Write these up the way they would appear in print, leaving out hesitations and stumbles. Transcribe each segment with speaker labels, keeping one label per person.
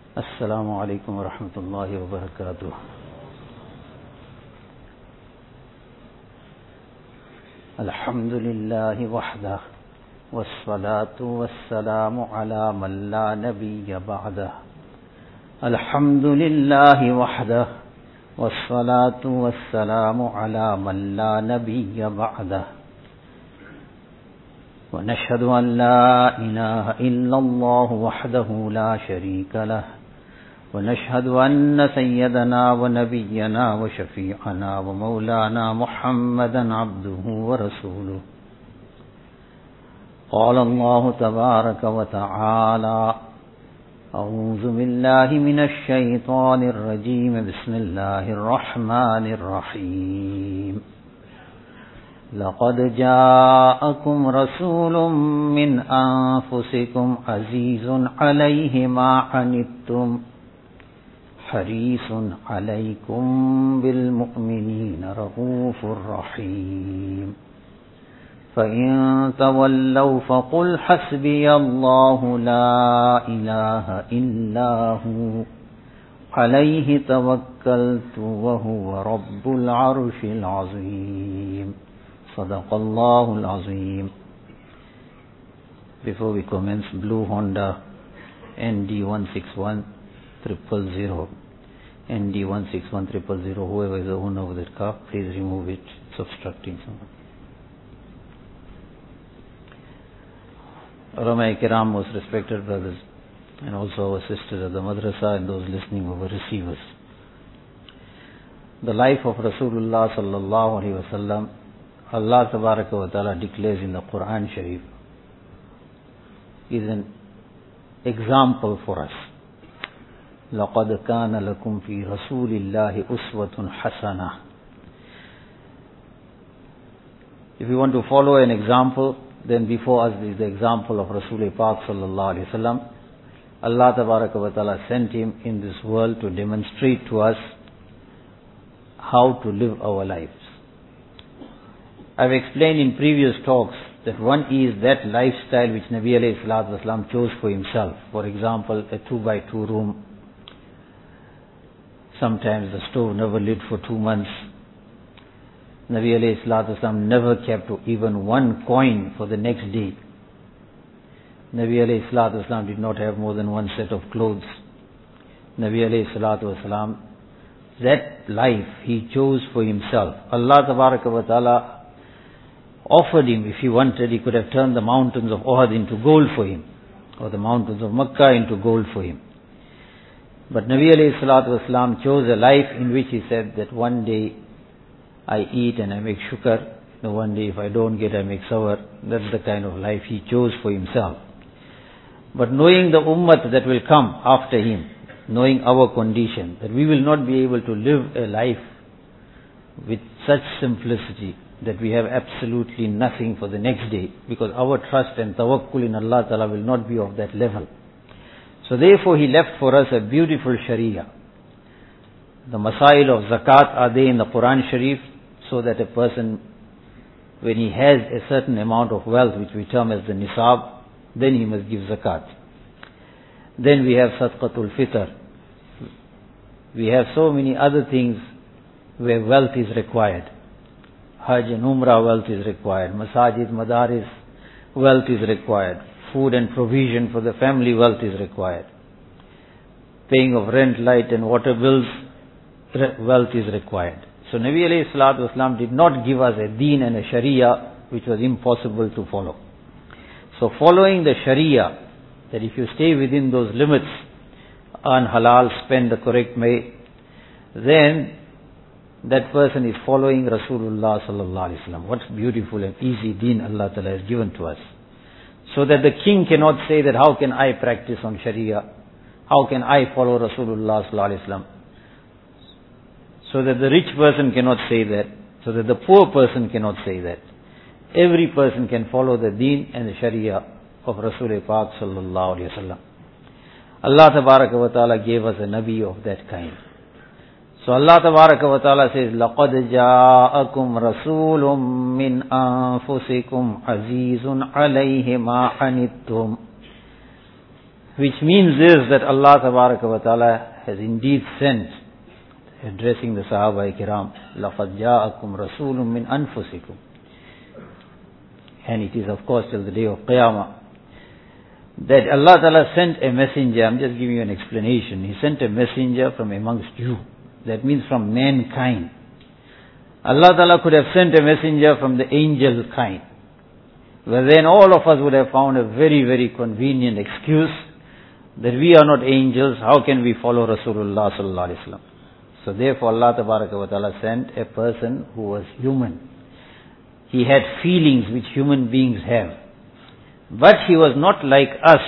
Speaker 1: السلام عليكم ورحمة الله وبركاته. الحمد لله وحده والصلاة والسلام على من لا نبي بعده. الحمد لله وحده والصلاة والسلام على من لا نبي بعده. ونشهد أن لا إله إلا الله وحده لا شريك له، ونشهد أن سيدنا ونبينا وشفيعنا ومولانا محمدا عبده ورسوله. قال الله تبارك وتعالى: أعوذ بالله من الشيطان الرجيم، بسم الله الرحمن الرحيم. لقد جاءكم رسول من أنفسكم عزيز عليه ما عنتم حريص عليكم بالمؤمنين رؤوف رحيم. فإن تولوا فقل حسبي الله لا إله إلا هو عليه توكلت وهو رب العرش العظيم. صدق الله العظيم. Before we commence, Blue Honda ND161000, ND161000, whoever is the owner of that car, please remove it. It's obstructing someone. Ulama Kiram, most respected brothers, and also our sisters at the madrasa and those listening over receivers. The life of Rasulullah sallallahu alaihi wasallam, Allah tabaraka wa ta'ala declares in the Quran Sharif, is an example for us. لَقَدْ كَانَ لَكُمْ فِي رَسُولِ اللَّهِ أُسْوَةٌ حَسَنَةٌ. If you want to follow an example, then before us is the example of Rasul Pak sallallahu alaihi wasallam. Allah tabaraka wa ta'ala sent him in this world to demonstrate to us how to live our lives. I've explained in previous talks that one is that lifestyle which Nabi alayhi salatu wasalam chose for himself. For example, a 2x2 room. Sometimes the stove never lit for 2 months. Nabi alayhi salatu wasalam never kept even one coin for the next day. Nabi alayhi salatu wasalam did not have more than one set of clothes. Nabi alayhi salatu wasalam, that life he chose for himself. Allah tabaraka wa ta'ala offered him, if he wanted, he could have turned the mountains of Uhud into gold for him, or the mountains of Makkah into gold for him. But Nabi alayhi salatu wasalam chose a life in which he said that one day I eat and I make shukr, one day if I don't get I make sawar. That's the kind of life he chose for himself. But knowing the ummah that will come after him, knowing our condition, that we will not be able to live a life with such simplicity that we have absolutely nothing for the next day, because our trust and tawakkul in Allah Ta'ala will not be of that level. So therefore he left for us a beautiful sharia. The masail of zakat are there in the Quran Sharif, so that a person, when he has a certain amount of wealth which we term as the nisab, then he must give zakat. Then we have sadqatul fitr. We have so many other things where wealth is required. Hajj and Umrah wealth is required. Masajid, madaris, wealth is required. Food and provision for the family, wealth is required. Paying of rent, light and water bills, wealth is required. So Nabi alayhi salatu wasalam did not give us a deen and a sharia which was impossible to follow. So following the sharia, that if you stay within those limits, earn halal, spend the correct way, then that person is following Rasulullah sallallahu alaihi wasallam. What beautiful and easy deen Allah Ta'ala has given to us. So that the king cannot say that how can I practice on sharia? How can I follow Rasulullah sallallahu alaihi wasallam? So that the rich person cannot say that. So that the poor person cannot say that. Every person can follow the deen and the sharia of Rasul Pak sallallahu alaihi wasallam. Allah tabaraka wa ta'ala gave us a nabi of that kind. So Allah tabaraka wa ta'ala says, لَقَدْ جَاءَكُمْ رَسُولٌ مِّنْ أَنفُسِكُمْ عَزِيزٌ عَلَيْهِ مَا عَنِتُّمْ. Which means is that Allah Tabaraka wa Ta'ala has indeed sent, addressing the Sahaba Kiram, لَقَدْ جَاءَكُمْ رَسُولٌ مِّنْ أَنفُسِكُمْ. And it is of course till the day of Qiyamah that Allah Ta'ala sent a messenger. I'm just giving you an explanation. He sent a messenger from amongst you. That means from mankind. Allah Ta'ala could have sent a messenger from the angel kind. But then all of us would have found a very, very convenient excuse that we are not angels. How can we follow Rasulullah Sallallahu Alaihi Wasallam? So therefore Allah Ta'ala sent a person who was human. He had feelings which human beings have. But he was not like us.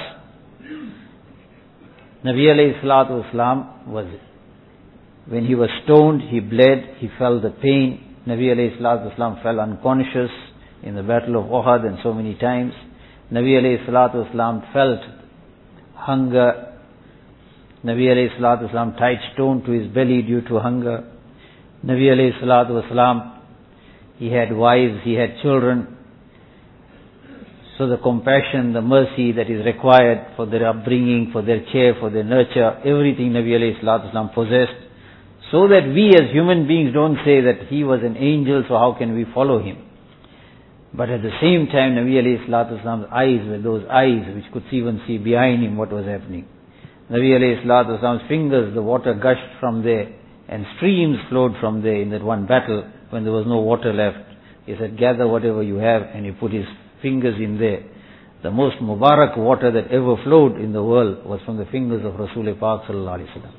Speaker 1: Nabi alayhi salatu wasalam was, when he was stoned, he bled, he felt the pain. Nabi alayhi salatu wasalam fell unconscious in the battle of Uhud and so many times. Nabi alayhi salatu wasalam felt hunger. Nabi alayhi salatu wasalam tied stone to his belly due to hunger. Nabi alayhi salatu wasalam, he had wives, he had children. So the compassion, the mercy that is required for their upbringing, for their care, for their nurture, everything Nabi alayhi salatu wasalam possessed. So that we as human beings don't say that he was an angel, so how can we follow him? But at the same time, Nabi alayhi salatu wasalam's eyes were those eyes which could even see behind him what was happening. Nabi alayhi salatu wasalam's fingers, the water gushed from there, and streams flowed from there in that one battle when there was no water left. He said, gather whatever you have, and he put his fingers in there. The most Mubarak water that ever flowed in the world was from the fingers of Rasul Pak Sallallahu Alaihi Wasallam.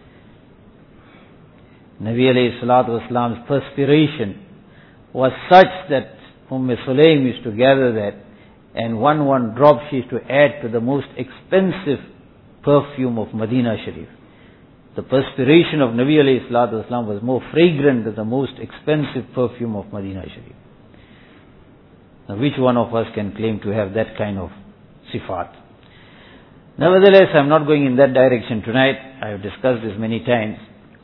Speaker 1: Nabi alayhi salatu wasalam's perspiration was such that Sulaim used to gather that, and one drop she used to add to the most expensive perfume of Medina Sharif. The perspiration of Nabi alayhi salatu wasalam was more fragrant than the most expensive perfume of Medina Sharif. Now which one of us can claim to have that kind of sifat? Nevertheless, I'm not going in that direction tonight. I have discussed this many times.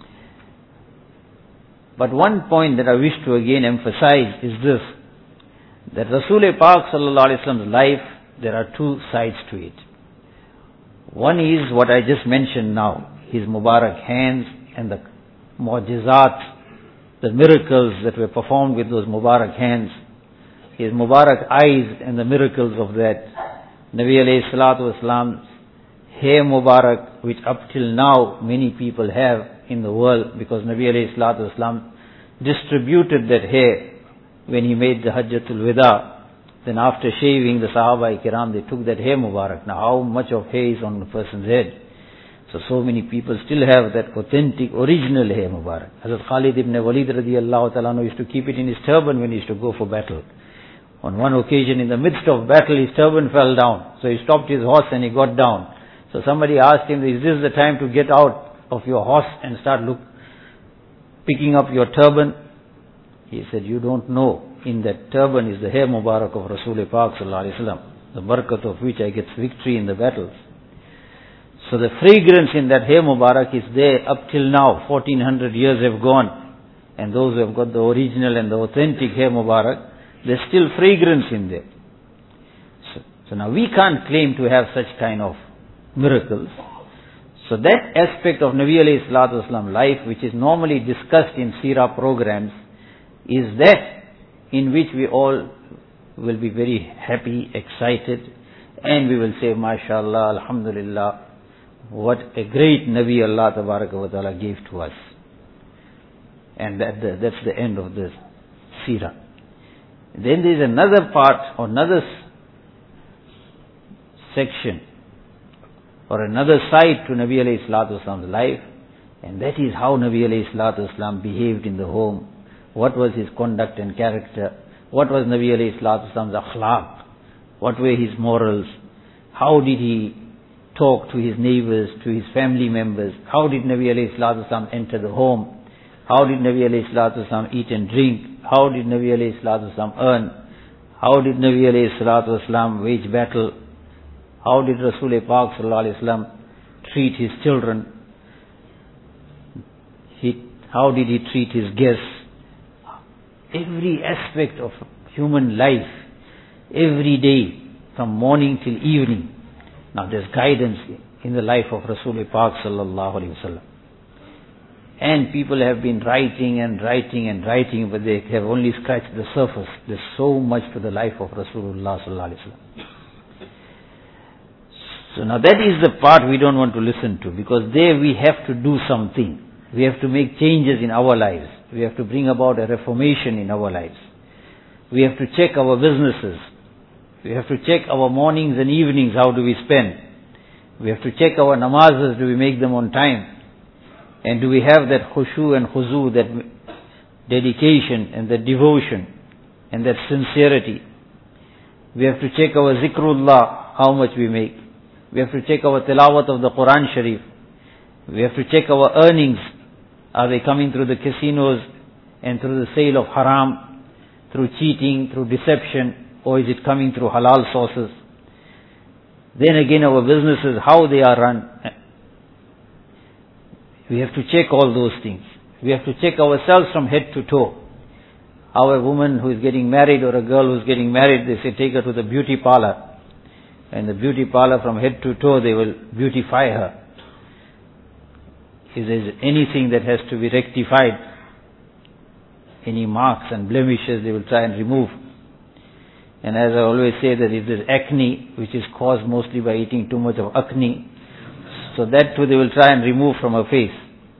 Speaker 1: But one point that I wish to again emphasize is this, that Rasul Pak Sallallahu Alaihi Wasallam's life, there are two sides to it. One is what I just mentioned now, his Mubarak hands and the mu'jizat, the miracles that were performed with those Mubarak hands, his Mubarak eyes and the miracles of that. Nabi alayhi salatu wasalam's hair Mubarak, which up till now many people have in the world, because Nabi alayhi salatu wasalam distributed that hair when he made the Hajjatul Wida. Then after shaving, the Sahaba Kiram, they took that hair Mubarak. Now how much of hair is on the person's head? So many people still have that authentic, original hair Mubarak. Hazrat Khalid ibn Walid radiyallahu ta'ala used to keep it in his turban when he used to go for battle. On one occasion, in the midst of battle, his turban fell down. So he stopped his horse and he got down. So somebody asked him, is this the time to get out of your horse and start picking up your turban? He said, you don't know. In that turban is the hair Mubarak of Rasul Pak Sallallahu Alaihi Wasallam, the barakat of which I get victory in the battles. So the fragrance in that hair Mubarak is there up till now. 1400 years have gone. And those who have got the original and the authentic hair Mubarak, there's still fragrance in there. So now we can't claim to have such kind of miracles. So that aspect of Nabi alayhi salatu wasalam life, which is normally discussed in seerah programs, is that in which we all will be very happy, excited, and we will say, MashaAllah, Alhamdulillah, what a great Nabi Allah Tabaraka wa Ta'ala gave to us. And that's the end of this seerah. Then there is another part or another section or another side to Nabi alayhi salatu wasalam's life, and that is how Nabi alayhi salatu wasalam behaved in the home. What was his conduct and character? What was Nabi alayhi salatu wasalam's akhlaq? What were his morals? How did he talk to his neighbors, to his family members? How did Nabi alayhi salatu wasalam enter the home? How did Nabi alayhi salatu wasalam eat and drink? How did Nabi alayhi salatu wasalam earn? How did Nabi alayhi salatu wasalam wage battle? How did Rasul Pak Sallallahu Alaihi Wasallam treat his children? How did he treat his guests? Every aspect of human life, every day, from morning till evening, Now there's guidance in the life of Rasul Pak sallallahu alaihi wasallam. And people have been writing and writing and writing, but they have only scratched the surface. There's so much to the life of Rasulullah sallallahu alaihi wasallam. So now that is the part we don't want to listen to, because there we have to do something. We have to make changes in our lives. We have to bring about a reformation in our lives. We have to check our businesses. We have to check our mornings and evenings, how do we spend. We have to check our namazes, do we make them on time? And do we have that khushu and khuzu, that dedication and that devotion and that sincerity? We have to check our zikrullah, how much we make. We have to check our tilawat of the Quran Sharif. We have to check our earnings. Are they coming through the casinos and through the sale of haram, through cheating, through deception, or is it coming through halal sources? Then again our businesses, how they are run. We have to check all those things. We have to check ourselves from head to toe. Our woman who is getting married or a girl who is getting married, they say take her to the beauty parlor. And the beauty parlor from head to toe, they will beautify her. If there is anything that has to be rectified, any marks and blemishes, they will try and remove. And as I always say, that if there's acne, which is caused mostly by eating too much of acne, so that too they will try and remove from her face.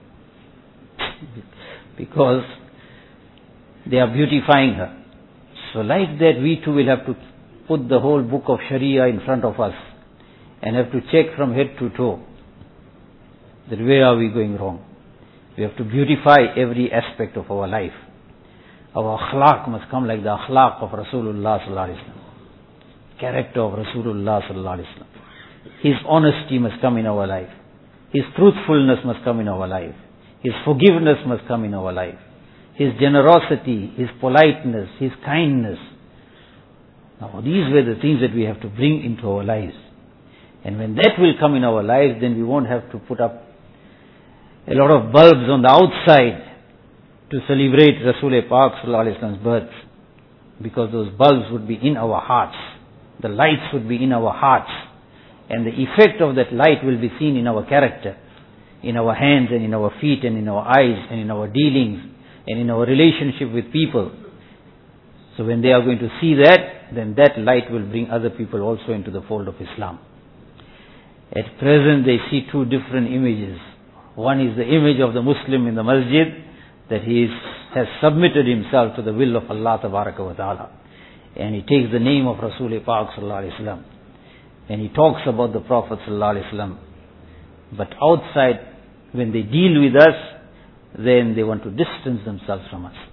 Speaker 1: Because they are beautifying her. So like that, we too will have to put the whole book of Sharia in front of us and have to check from head to toe that where are we going wrong. We have to beautify every aspect of our life. Our akhlaq must come like the akhlaq of Rasulullah sallallahu alaihi wasallam. Character of Rasulullah sallallahu alaihi wasallam. His honesty must come in our life. His truthfulness must come in our life. His forgiveness must come in our life. His generosity, His politeness, His kindness. Now these were the things that we have to bring into our lives. And when that will come in our lives, then we won't have to put up a lot of bulbs on the outside to celebrate Rasul Pak sallallahu alaihi wasallam's birth. Because those bulbs would be in our hearts. The lights would be in our hearts. And the effect of that light will be seen in our character, in our hands and in our feet and in our eyes and in our dealings and in our relationship with people. So when they are going to see that, then that light will bring other people also into the fold of Islam. At present they see two different images. One is the image of the Muslim in the masjid, that he has submitted himself to the will of Allah Tabaraka wa Ta'ala. And he takes the name of Rasul Pak sallallahu alaihi wasallam. And he talks about the Prophet sallallahu alaihi wasallam. But outside, when they deal with us, then they want to distance themselves from us.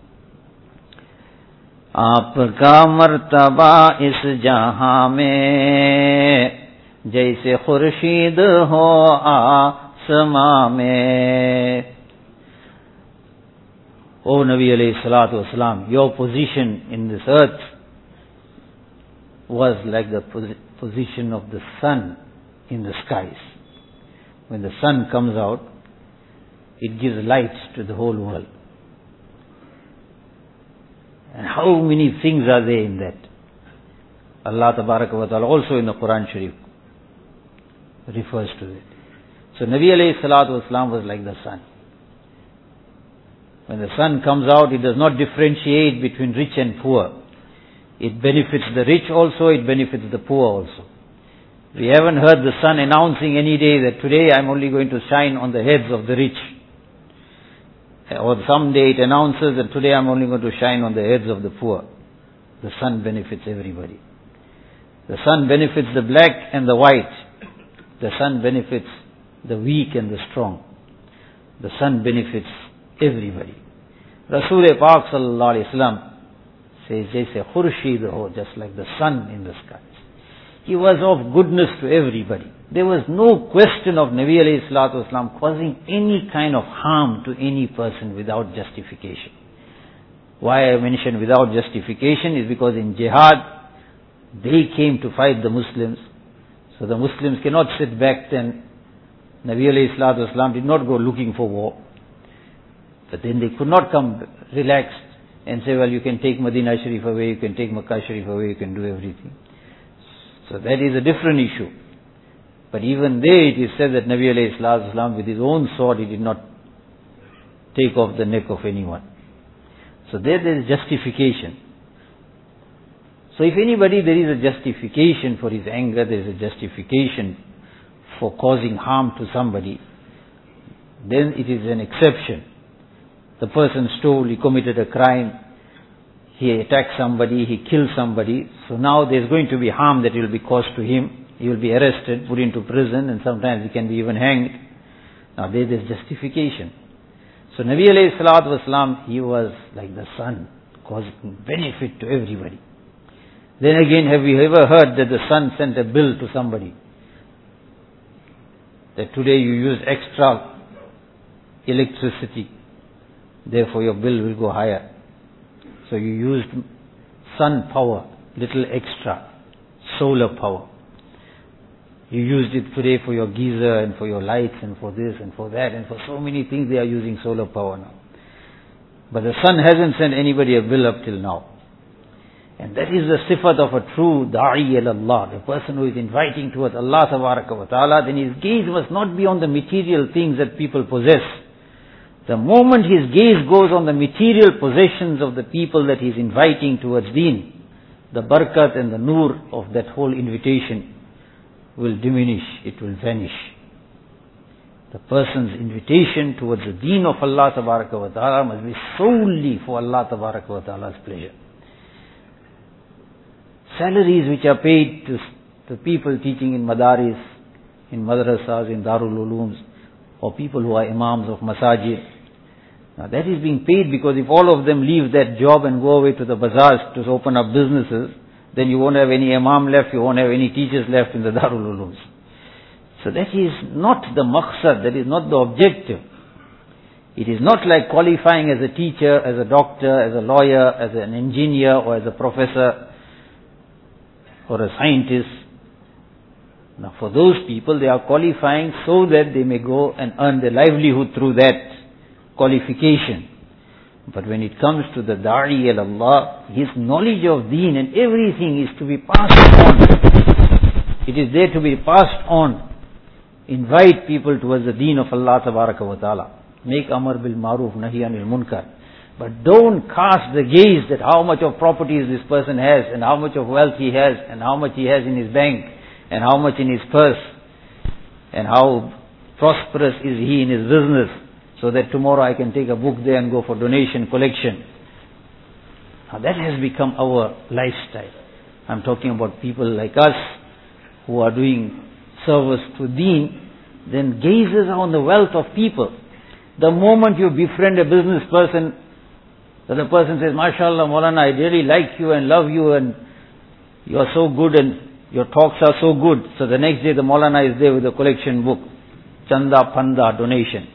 Speaker 1: आपका मर्तबा इस जहां में जैसे खुर्शीद हो आसमां में. O Nabi alayhi salatu wasalam, your position in this earth was like the position of the sun in the skies. When the sun comes out, it gives light to the whole world. And how many things are there in that? Allah Tabaraka wa Ta'ala also in the Quran Sharif refers to it. So Nabi alayhi salatu wasalam was like the sun. When the sun comes out, it does not differentiate between rich and poor. It benefits the rich also, it benefits the poor also. We haven't heard the sun announcing any day that today I'm only going to shine on the heads of the rich. Or someday it announces that today I'm only going to shine on the heads of the poor. The sun benefits everybody. The sun benefits the black and the white. The sun benefits the weak and the strong. The sun benefits everybody. Rasul Pak sallallahu alaihi wasallam says, "Jaise khurshid ho," just like the sun in the skies. He was of goodness to everybody. There was no question of Nabi alayhi salatu wasalam causing any kind of harm to any person without justification. Why I mention without justification is because in jihad, they came to fight the Muslims. So the Muslims cannot sit back then. Nabi alayhi salatu wasalam did not go looking for war. But then they could not come relaxed and say, well, you can take Medina Sharif away, you can take Makkah Sharif away, you can do everything. So that is a different issue. But even there it is said that Nabi alayhi salatu wasalam with his own sword he did not take off the neck of anyone. So there is justification. So if anybody there is a justification for his anger, there is a justification for causing harm to somebody, then it is an exception. The person stole, he committed a crime, he attacked somebody, he killed somebody, so now there is going to be harm that will be caused to him. He will be arrested, put into prison, and sometimes he can be even hanged. Now there is justification. So Nabi alayhi salatu wasalam, he was like the sun, causing benefit to everybody. Then again, have you ever heard that the sun sent a bill to somebody? That today you use extra electricity, therefore your bill will go higher. So you used sun power, little extra, solar power. You used it today for your geyser and for your lights and for this and for that and for so many things they are using solar power now. But the sun hasn't sent anybody a bill up till now. And that is the sifat of a true da'i ilallah, the person who is inviting towards Allah tabaraka wa ta'ala, then his gaze must not be on the material things that people possess. The moment his gaze goes on the material possessions of the people that he is inviting towards deen, the barakat and the nur of that whole invitation will diminish, it will vanish. The person's invitation towards the deen of Allah tabaraka wa ta'ala must be solely for Allah tabaraka wa ta'ala's pleasure. Salaries which are paid to people teaching in madaris, in madrasas, in darul ulooms, or people who are imams of masajid. Now that is being paid because if all of them leave that job and go away to the bazaars to open up businesses, then you won't have any imam left, you won't have any teachers left in the darul ulooms. So that is not the maqsad, that is not the objective. It is not like qualifying as a teacher, as a doctor, as a lawyer, as an engineer, or as a professor, or a scientist. Now for those people, they are qualifying so that they may go and earn their livelihood through that qualification. But when it comes to the da'i ilallah, his knowledge of deen and everything is to be passed on. It is there to be passed on. Invite people towards the deen of Allah tabaraka wa ta'ala. Make amar bil maruf, nahi anil munkar. But don't cast the gaze that how much of properties this person has, and how much of wealth he has, and how much he has in his bank, and how much in his purse, and how prosperous is he in his business, so that tomorrow I can take a book there and go for donation collection. Now that has become our lifestyle. I'm talking about people like us who are doing service to deen, then gazes on the wealth of people. The moment you befriend a business person, that the person says, MashaAllah, Maulana, I really like you and love you and you are so good and your talks are so good. So the next day the Maulana is there with a collection book, Chanda Panda, donation.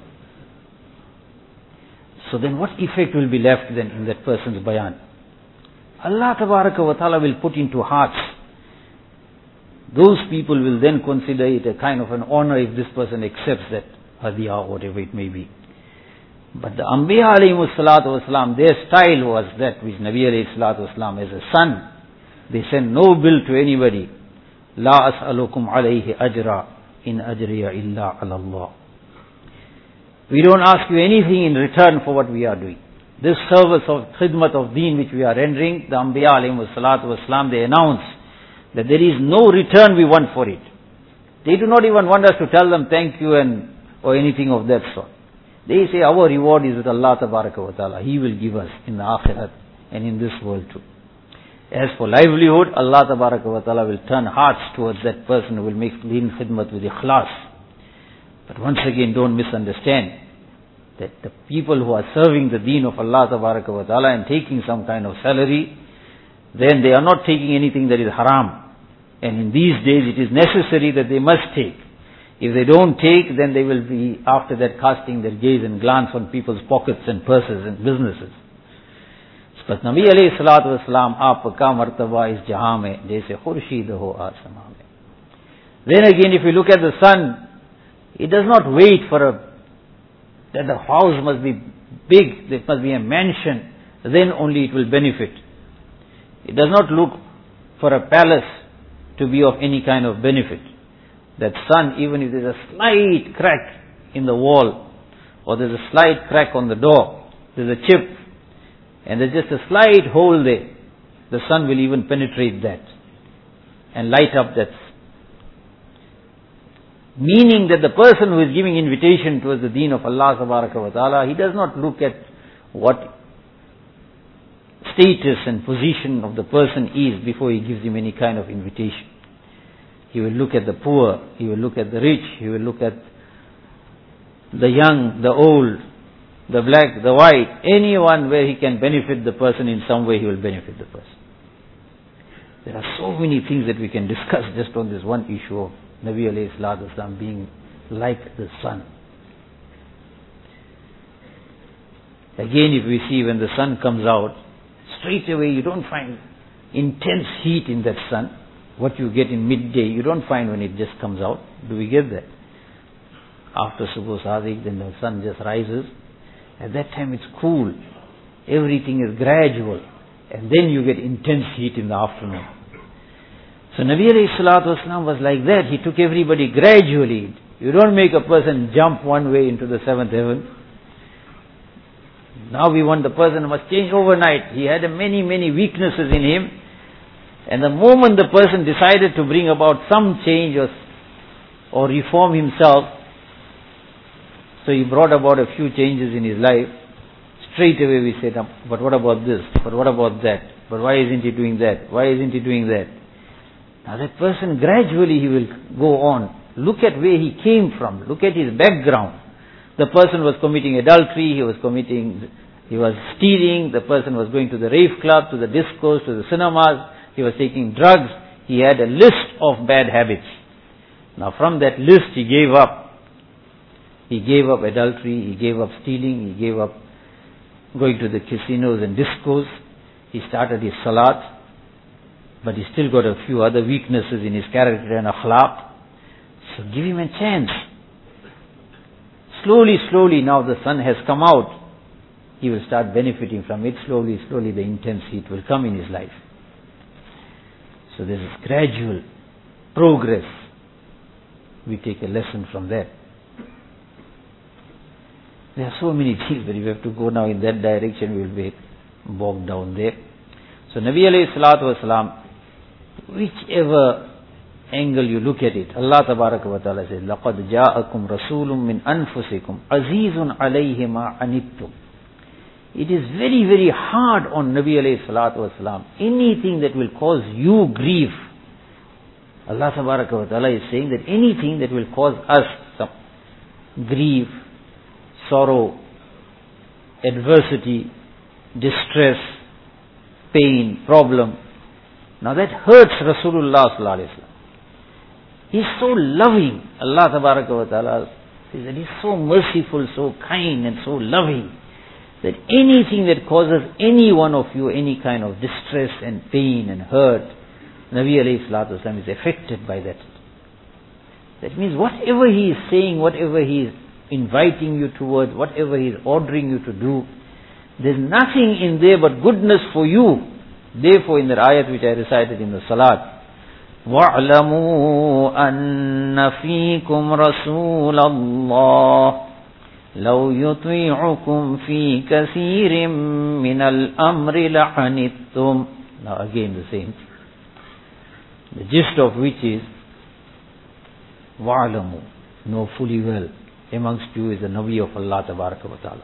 Speaker 1: So then what effect will be left then in that person's bayan? Allah Tabaraka wa Ta'ala will put into hearts. Those people will then consider it a kind of an honor if this person accepts that hadiyah or whatever it may be. But the Anbiya alayhimus salatu wasalam, their style was that which Nabi alayhi salatu wasalam as a son, they send no bill to anybody. La as'alukum alayhi ajra in ajriya illa ala Allah. We don't ask you anything in return for what we are doing. This service of khidmat of deen which we are rendering, the Anbiya alayhimus salatu wasalam, they announce that there is no return we want for it. They do not even want us to tell them thank you or anything of that sort. They say our reward is with Allah Tabaraka wa Ta'ala. He will give us in the Akhirat and in this world too. As for livelihood, Allah Tabaraka wa Ta'ala will turn hearts towards that person who will make deen khidmat with ikhlas. But once again, don't misunderstand that the people who are serving the deen of Allah Tabaraka wa Ta'ala and taking some kind of salary, then they are not taking anything that is haram. And in these days it is necessary that they must take. If they don't take, then they will be after that casting their gaze and glance on people's pockets and purses and businesses. But Nabi alayhi salatu wasalam, aapka martaba is jahan mein, jaise khurshid ho asman mein. Then again, if you look at the sun, it does not wait for that the house must be big, there must be a mansion, then only it will benefit. It does not look for a palace to be of any kind of benefit. That sun, even if there's a slight crack in the wall, or there's a slight crack on the door, there's a chip, and there's just a slight hole there, the sun will even penetrate that and light up that. Meaning that the person who is giving invitation towards the deen of Allah Tabaraka wa Ta'ala, he does not look at what status and position of the person is before he gives him any kind of invitation. He will look at the poor, he will look at the rich, he will look at the young, the old, the black, the white, anyone where he can benefit the person in some way, he will benefit the person. There are so many things that we can discuss just on this one issue of Nabi alayhi salatu wasalam being like the sun. Again, if we see when the sun comes out, straight away you don't find intense heat in that sun. What you get in midday, you don't find when it just comes out. Do we get that? After Subh Sadiq, then the sun just rises. At that time it's cool. Everything is gradual. And then you get intense heat in the afternoon. So Nabi alayhi salatu wasalam was like that. He took everybody gradually. You don't make a person jump one way into the seventh heaven. Now we want the person must change overnight. He had many weaknesses in him. And the moment the person decided to bring about some change or reform himself, so he brought about a few changes in his life, straight away we said, but what about this? But what about that? But why isn't he doing that? Why isn't he doing that? Now that person gradually he will go on. Look at where he came from. Look at his background. The person was committing adultery, he was stealing, the person was going to the rave club, to the discos, to the cinemas, he was taking drugs, he had a list of bad habits. Now from that list he gave up. He gave up adultery, he gave up stealing, he gave up going to the casinos and discos. He started his salat, but he still got a few other weaknesses in his character and akhlaq. So give him a chance. Slowly now the sun has come out. He will start benefiting from it. Slowly the intense heat will come in his life. So there is gradual progress. We take a lesson from that. There are so many things, but if we have to go now in that direction, we will be bogged down there. So Nabi alayhi salatu wasalam, whichever angle you look at it, Allah Tabaraka wa Ta'ala says, لَقَدْ جَاءَكُمْ رَسُولٌ مِّنْ أَنفُسِكُمْ عَزِيزٌ عَلَيْهِ مَا عَنِتُّمْ. It is very hard on Nabi alayhi salatu wasalam. Anything that will cause you grief. Allah Tabaraka wa Ta'ala is saying that anything that will cause us some grief, sorrow, adversity, distress, pain, problem. Now that hurts Rasulullah sallallahu alaihi wasallam. He's so loving. Allah Tabaraka wa Ta'ala says that He's so merciful, so kind and so loving, that anything that causes any one of you any kind of distress and pain and hurt, Nabi alayhi salatu wasallam is affected by that. That means whatever He is saying, whatever He is inviting you towards, whatever He is ordering you to do, there's nothing in there but goodness for you. Therefore, in the ayat which I recited in the salat, وَاعْلَمُوا أَنَّ فِيكُمْ رَسُولَ اللَّهِ لَوْ يُطِيعُكُمْ فِي كَثِيرٍ مِّنَ الْأَمْرِ لَعَنِتُّمْ. Now again the same. The gist of which is, وَاعْلَمُوا, know fully well, amongst you is the Nabi of Allah Tabaraka wa Ta'ala.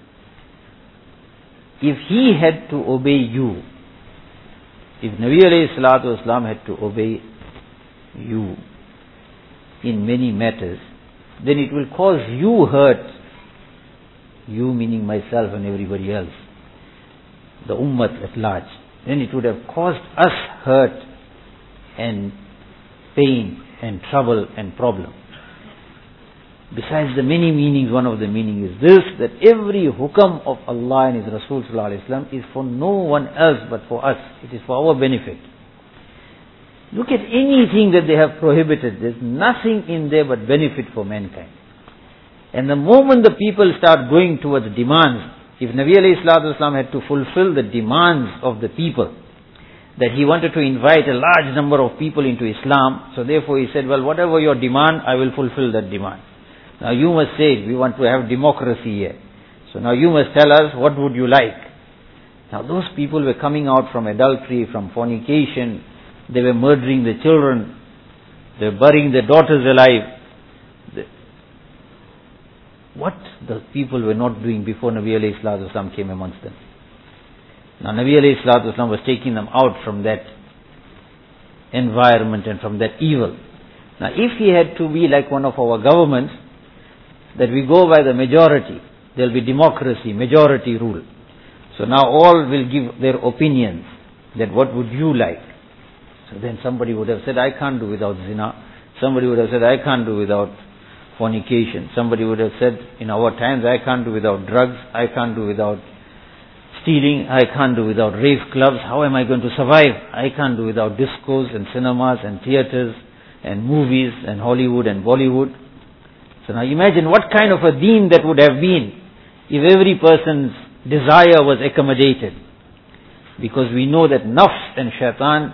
Speaker 1: If he had to obey you, if Nabi alayhi salatu wasalam had to obey you in many matters, then it will cause you hurt. You meaning myself and everybody else, the ummah at large. Then it would have caused us hurt and pain and trouble and problem. Besides the many meanings, one of the meanings is this, that every hukam of Allah and His Rasul sallallahu alaihi wasallam is for no one else but for us. It is for our benefit. Look at anything that they have prohibited. There's nothing in there but benefit for mankind. And the moment the people start going towards demands, if Nabi alayhi salatu wasalam had to fulfill the demands of the people, that he wanted to invite a large number of people into Islam. So therefore he said, well, whatever your demand, I will fulfill that demand. Now you must say, we want to have democracy here. So now you must tell us, what would you like? Now those people were coming out from adultery, from fornication. They were murdering the children. They were burying their daughters alive. What the people were not doing before Nabi alayhi salatu wasalam came amongst them. Now Nabi alayhi salatu wasalam was taking them out from that environment and from that evil. Now if he had to be like one of our governments, that we go by the majority, there will be democracy, majority rule. So now all will give their opinions, that what would you like? So then somebody would have said, I can't do without zina. Somebody would have said, I can't do without fornication. Somebody would have said, in our times, I can't do without drugs. I can't do without stealing. I can't do without rave clubs. How am I going to survive? I can't do without discos and cinemas and theaters and movies and Hollywood and Bollywood. So now imagine what kind of a deen that would have been if every person's desire was accommodated. Because we know that nafs and shaitan,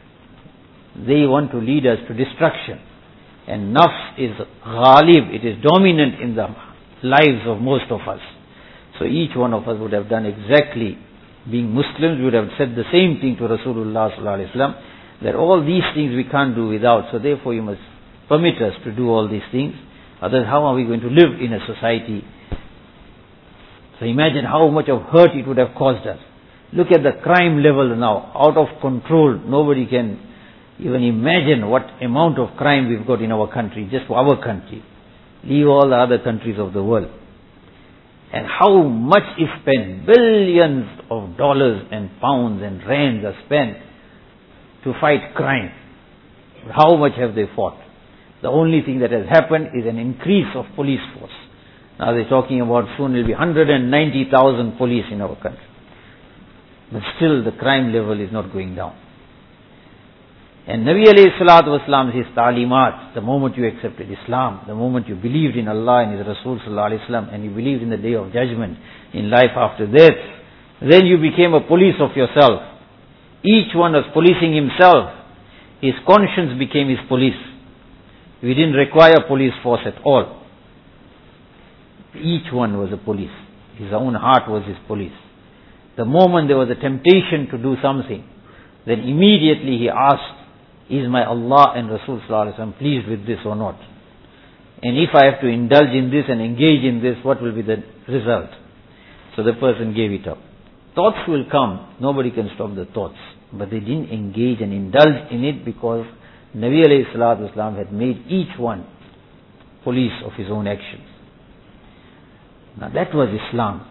Speaker 1: they want to lead us to destruction. And nafs is ghalib, it is dominant in the lives of most of us. So each one of us would have done exactly, being Muslims, we would have said the same thing to Rasulullah sallallahu alaihi wasallam, that all these things we can't do without, so therefore you must permit us to do all these things. Otherwise, how are we going to live in a society? So imagine how much of hurt it would have caused us. Look at the crime level now, out of control. Nobody can even imagine what amount of crime we've got in our country, just for our country. Leave all the other countries of the world. And how much is spent, billions of dollars and pounds and rands are spent to fight crime. How much have they fought? The only thing that has happened is an increase of police force. Now they're talking about soon will be 190,000 police in our country. But still the crime level is not going down. And Nabi alayhi salatu wasalam, his ta'limat, the moment you accepted Islam, the moment you believed in Allah and His Rasul sallallahu alayhi wasallam, and you believed in the day of judgment, in life after death, then you became a police of yourself. Each one was policing himself. His conscience became his police. We didn't require police force at all. Each one was a police. His own heart was his police. The moment there was a temptation to do something, then immediately he asked, is my Allah and Rasul sallallahu alaihi wasallam pleased with this or not? And if I have to indulge in this and engage in this, what will be the result? So the person gave it up. Thoughts will come, nobody can stop the thoughts. But they didn't engage and indulge in it because Nabi alayhi salatu wasalam had made each one police of his own actions. Now that was Islam.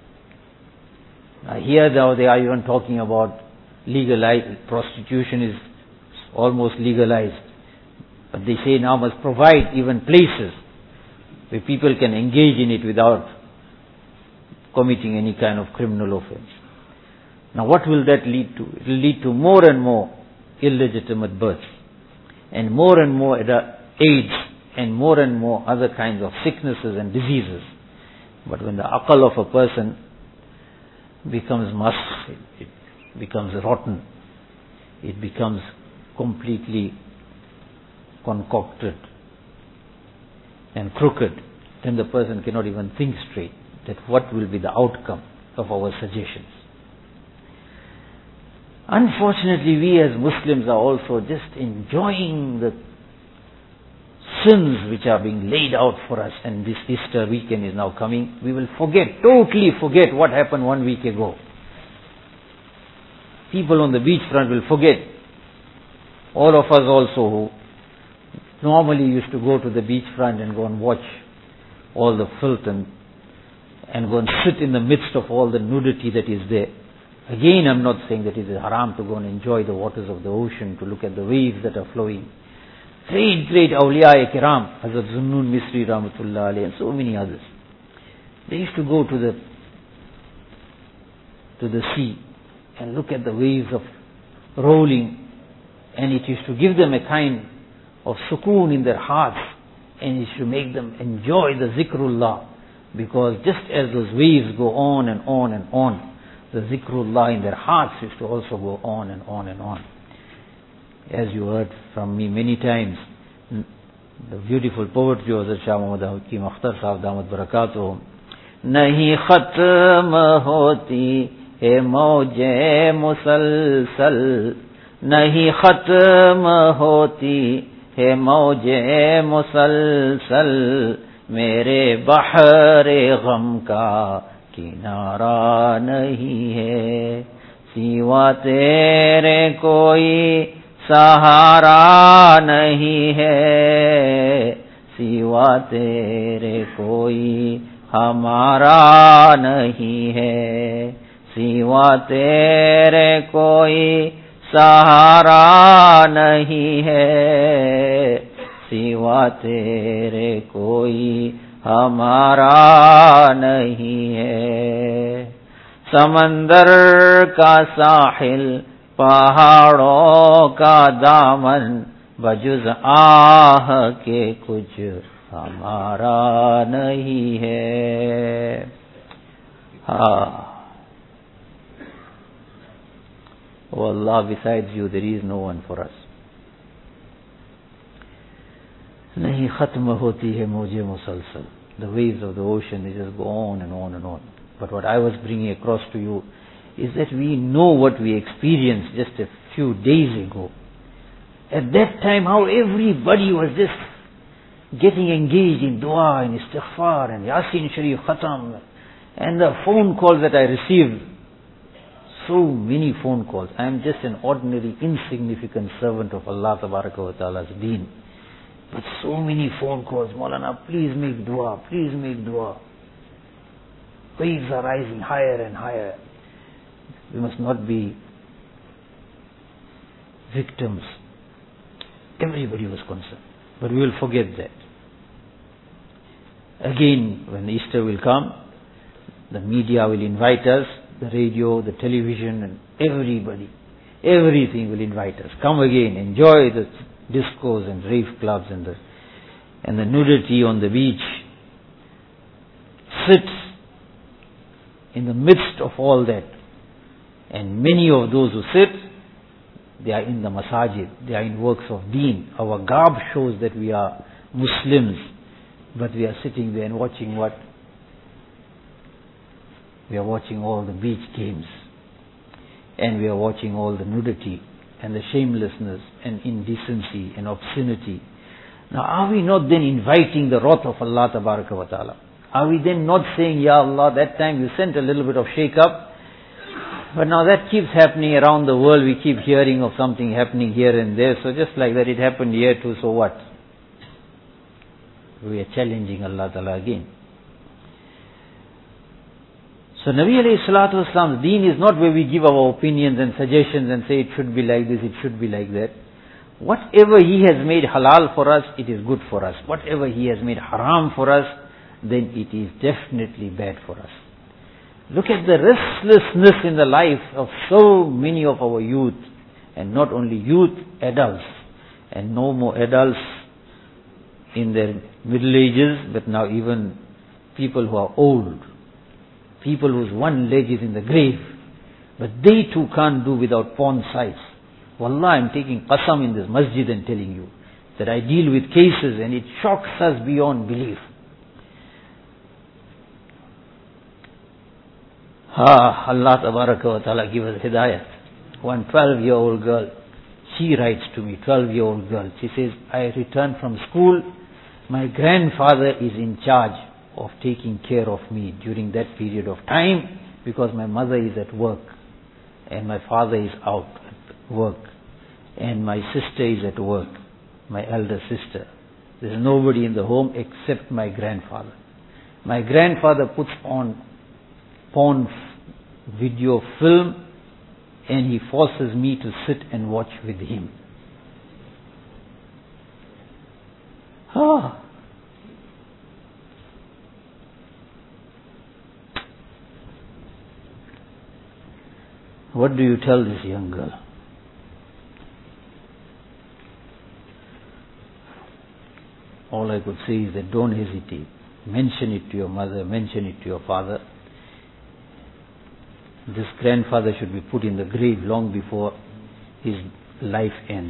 Speaker 1: Now here now they are even talking about legalized, prostitution is almost legalized. But they say now must provide even places where people can engage in it without committing any kind of criminal offense. Now what will that lead to? It will lead to more and more illegitimate births and more AIDS and more other kinds of sicknesses and diseases. But when the aql of a person becomes it becomes rotten, it becomes completely concocted and crooked, then the person cannot even think straight that what will be the outcome of our suggestions. Unfortunately, we as Muslims are also just enjoying the sins which are being laid out for us, and this Easter weekend is now coming. We will totally forget what happened 1 week ago. People on the beachfront will forget. All of us also who normally used to go to the beachfront and go and watch all the filth and go and sit in the midst of all the nudity that is there. Again, I'm not saying that it is haram to go and enjoy the waters of the ocean, to look at the waves that are flowing. Great awliya kiram, Hazrat Zunnun Misri Rahmatullah alayhi, and so many others. They used to go to the sea and look at the waves of rolling, and it used to give them a kind of sukoon in their hearts, and it used to make them enjoy the zikrullah, because just as those waves go on and on and on, the zikrullah in their hearts used to also go on and on and on. As you heard from me many times, the beautiful poetry of Hazrat Shah Muhammad Hakim Akhtar Sahab Damat Barakatuh. Nahi khatm hoti hai mauj musalsal, nahi khatm hoti hai mauj musalsal, mere bahre gham ka kinara nahi hai, siwa tere koi सहारा नहीं है, सिवा तेरे कोई हमारा नहीं है, सिवा तेरे कोई सहारा नहीं है, सिवा तेरे कोई हमारा नहीं है। समंदर का साहिल पहाड़ों का दामन बजुज आह के कुछ हमारा नहीं है। Oh Allah, besides you there is no one for us. नहीं खत्म होती है मौजे मुसलसल. The waves of the ocean, they just go on and on and on. But what I was bringing across to you is that we know what we experienced just a few days ago. At that time, how everybody was just getting engaged in dua and istighfar and Yasin Sharif Khatam, and the phone calls that I received, so many phone calls. I am just an ordinary, insignificant servant of Allah Tabaraka wa Ta'ala's deen. But so many phone calls, Maulana, please make dua, please make dua. Waves are rising higher and higher. We must not be victims. Everybody was concerned. But we will forget that. Again, when Easter will come, the media will invite us, the radio, the television, and everybody, everything will invite us. Come again, enjoy the discos and rave clubs and the nudity on the beach. Sit in the midst of all that. And many of those who sit, they are in the masajid, they are in works of deen. Our garb shows that we are Muslims, but we are sitting there and watching what? We are watching all the beach games, and we are watching all the nudity and the shamelessness and indecency and obscenity. Now are we not then inviting the wrath of Allah Tabaraka wa Ta'ala? Are we then not saying, Ya Allah, that time you sent a little bit of shake-up, but now that keeps happening around the world. We keep hearing of something happening here and there. So just like that it happened here too, so what? We are challenging Allah Ta'ala again. So Nabi alayhi salatu wasalam's deen is not where we give our opinions and suggestions and say it should be like this, it should be like that. Whatever He has made halal for us, it is good for us. Whatever He has made haram for us, then it is definitely bad for us. Look at the restlessness in the life of so many of our youth, and not only youth, adults, and no more adults in their middle ages, but now even people who are old, people whose one leg is in the grave, but they too can't do without porn sites. Wallah, I'm taking qasam in this masjid and telling you that I deal with cases and it shocks us beyond belief. Allah Tabaraka wa Ta'ala give us hidayat. One 12-year-old girl, she writes to me, 12-year-old girl, she says, I returned from school, my grandfather is in charge of taking care of me during that period of time because my mother is at work and my father is out at work and my sister is at work, my elder sister. There is nobody in the home except my grandfather. My grandfather puts on porn video film and he forces me to sit and watch with him. What do you tell this young girl? All I could say is that don't hesitate. Mention it to your mother, mention it to your father. this grandfather should be put in the grave long before his life ends.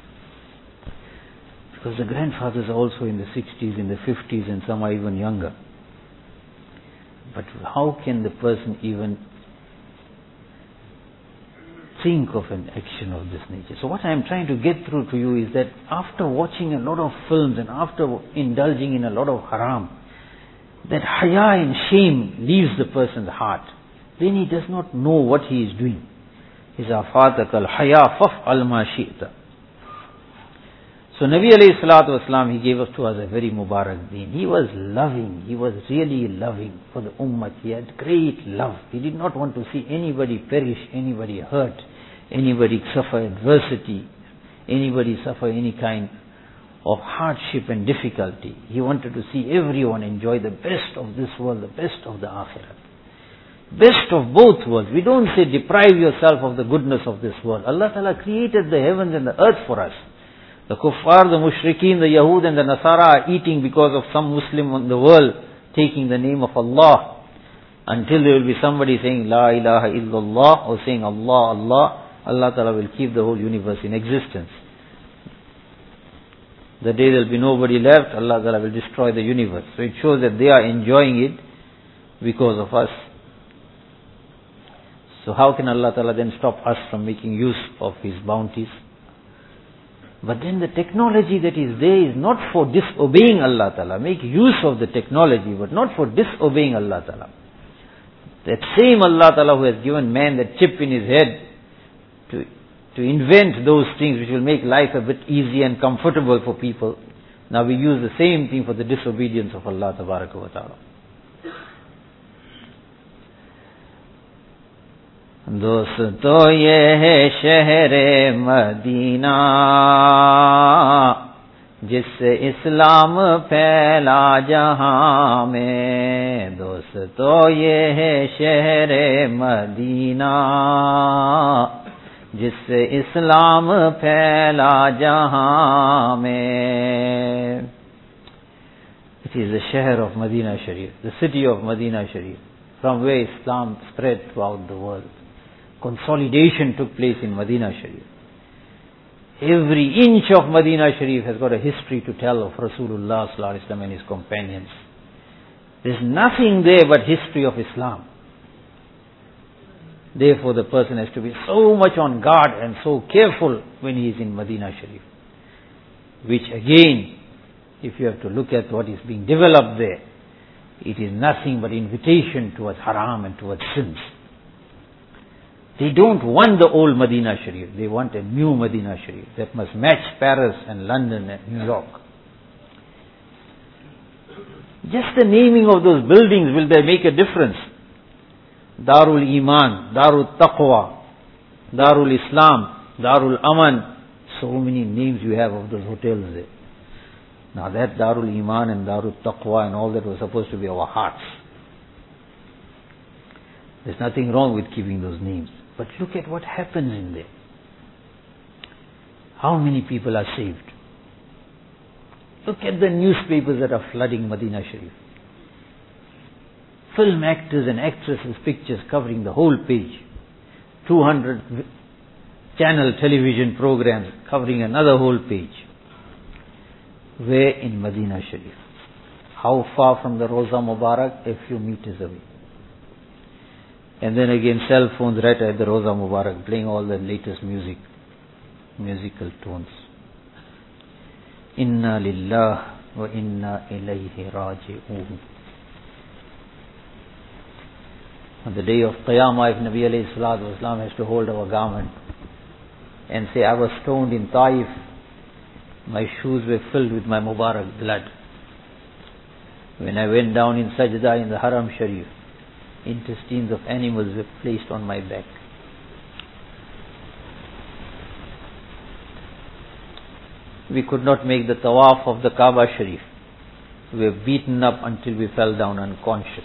Speaker 1: Because the grandfathers are also in the 60s, in the 50s, and some are even younger. But how can the person even think of an action of this nature? So what I am trying to get through to you is that after watching a lot of films and after indulging in a lot of haram, that haya and shame leaves the person's heart. Then he does not know what he is doing. He says, Afatakal haya faf'al ma shi'ta. So Nabi alayhi salatu wasalam, he gave us to us a very Mubarak deen. He was loving, he was really loving for the ummah. He had great love. He did not want to see anybody perish, anybody hurt, anybody suffer adversity, anybody suffer any kind of hardship and difficulty. He wanted to see everyone enjoy the best of this world, the best of the akhirah. Best of both worlds. We don't say deprive yourself of the goodness of this world. Allah Ta'ala created the heavens and the earth for us. The kuffar, the mushrikeen, the Yahud and the Nasara are eating because of some Muslim in the world taking the name of Allah. Until there will be somebody saying La ilaha illallah or saying Allah, Allah, Allah Ta'ala will keep the whole universe in existence. The day there will be nobody left, Allah Ta'ala will destroy the universe. So it shows that they are enjoying it because of us. So how can Allah Ta'ala then stop us from making use of His bounties? But then the technology that is there is not for disobeying Allah Ta'ala. Make use of the technology, but not for disobeying Allah Ta'ala. That same Allah Ta'ala who has given man that chip in his head to invent those things which will make life a bit easy and comfortable for people. Now we use the same thing for the disobedience of Allah Tabaraka wa Ta'ala. दोस्तों ये है शहर Medina जिससे इस्लाम फैला जहां में दोस्तों ये है शहर मदीना जिससे इस्लाम फैला जहां में. It is the shahr of Medina Sharif, the city of Medina Sharif, from where Islam spread throughout the world. Consolidation took place in Medina Sharif. Every inch of Medina Sharif has got a history to tell of Rasulullah sallallahu alaihi wasallam and his companions. There's nothing there but history of Islam. Therefore the person has to be so much on guard and so careful when he is in Medina Sharif. Which again, if you have to look at what is being developed there, it is nothing but invitation towards haram and towards sins. They don't want the old Medina Sharif. They want a new Medina Sharif that must match Paris and London and New York. Just the naming of those buildings, will they make a difference? Darul Iman, Darul Taqwa, Darul Islam, Darul Aman. So many names you have of those hotels there. Now that Darul Iman and Darul Taqwa and all that was supposed to be our hearts. There's nothing wrong with keeping those names. But look at what happens in there. How many people are saved? Look at the newspapers that are flooding Medina Sharif. Film actors and actresses' pictures covering the whole page. 200 channel television programs covering another whole page. Where? In Medina Sharif. How far from the Roza Mubarak? A few meters away. And then again cell phones right at the Roza Mubarak, playing all the latest musical tones. Inna lillah wa inna ilayhi raji'un. On the day of Qiyamah, if Nabi alayhi salatu wasalam has to hold our garment and say, I was stoned in Taif, my shoes were filled with my Mubarak blood. When I went down in sajda in the Haram Sharif, intestines of animals were placed on my back. We could not make the tawaf of the Kaaba Sharif. We were beaten up until we fell down unconscious.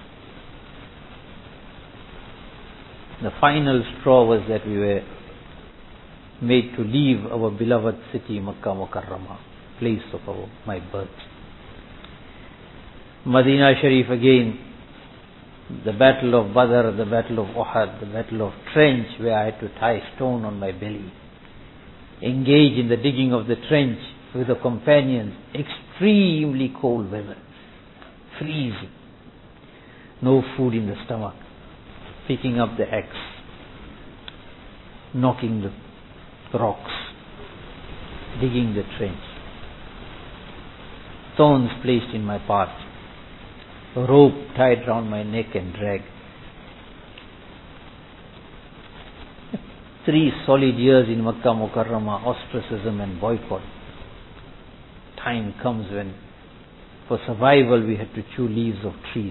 Speaker 1: The final straw was that we were made to leave our beloved city Makkah Mukarramah, place of my birth. Medina Sharif again, The battle of Badr, the battle of Uhud, the battle of Trench, where I had to tie stone on my belly. Engage in the digging of the trench with the companions. Extremely cold weather. Freezing. No food in the stomach. Picking up the axe. Knocking the rocks. Digging the trench. Thorns placed in my path. A rope tied round my neck and dragged. 3 solid years in Makkah Mukarramah, ostracism and boycott. Time comes when, for survival, we had to chew leaves of trees.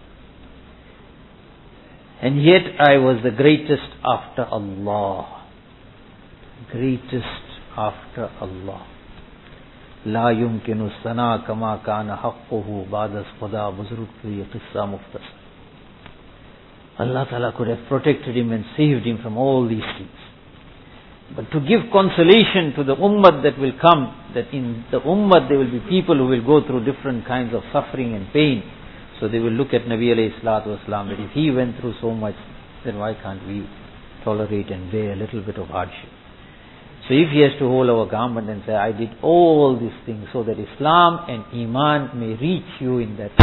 Speaker 1: And yet I was the greatest after Allah. Greatest after Allah. لا يمكن الثناء كما كان حقه بعد خدا بزرگ کی قصہ مختصر. Allah Ta'ala could have protected him and saved him from all these things. But to give consolation to the ummah that will come, that in the ummah there will be people who will go through different kinds of suffering and pain. So they will look at Nabi alayhi salatu wasalam, that if he went through so much, then why can't we tolerate and bear a little bit of hardship? So if he has to hold our garment and say, I did all these things so that Islam and Iman may reach you in that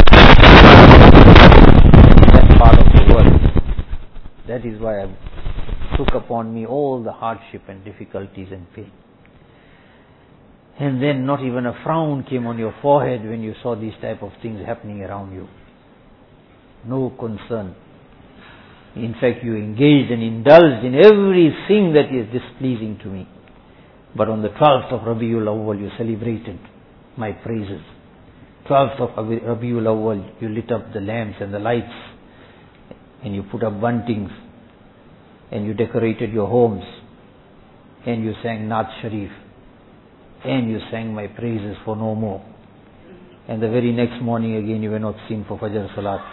Speaker 1: part of the world. That is why I took upon me all the hardship and difficulties and pain. And then not even a frown came on your forehead when you saw these type of things happening around you. No concern. In fact, you engaged and indulged in everything that is displeasing to me. But on the 12th of Rabiul Awwal, you celebrated my praises. 12th of Rabiul Awwal, you lit up the lamps and the lights, and you put up buntings, and you decorated your homes, and you sang Naat Sharif, and you sang my praises for no more. And the very next morning again, you were not seen for Fajr Salat.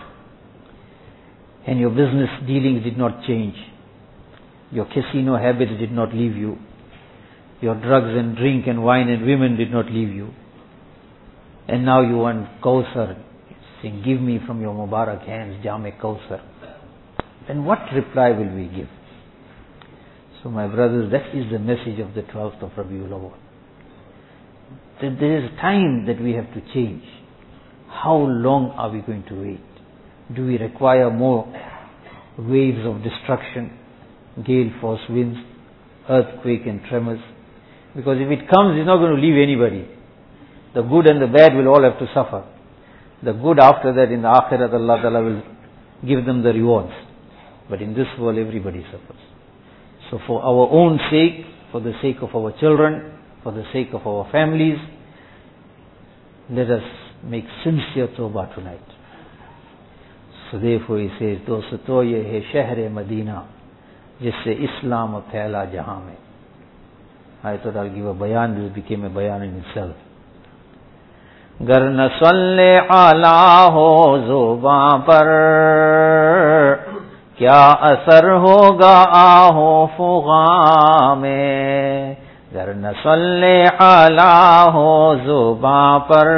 Speaker 1: And your business dealings did not change. Your casino habits did not leave you. Your drugs and drink and wine and women did not leave you. And now you want Kawthar, saying, give me from your Mubarak hands, Jame Kawthar. Then what reply will we give? So my brothers, that is the message of the 12th of Rabiul Awwal. That there is time that we have to change. How long are we going to wait? Do we require more waves of destruction, gale force winds, earthquake and tremors? Because if it comes, it's not going to leave anybody. The good and the bad will all have to suffer. The good after that in the Akhirat, Allah Ta'ala will give them the rewards. But in this world, everybody suffers. So for our own sake, for the sake of our children, for the sake of our families, let us make sincere tawbah tonight. So therefore he says, Dosto ye hai shahr Madina, jisse Islam phaila jahan mein. I thought I'll give a bayan, this became a bayan in itself. Gar na salle ala ho zuban par, kya asar hoga aho fugha mein. Gar na salle ala ho zuban par,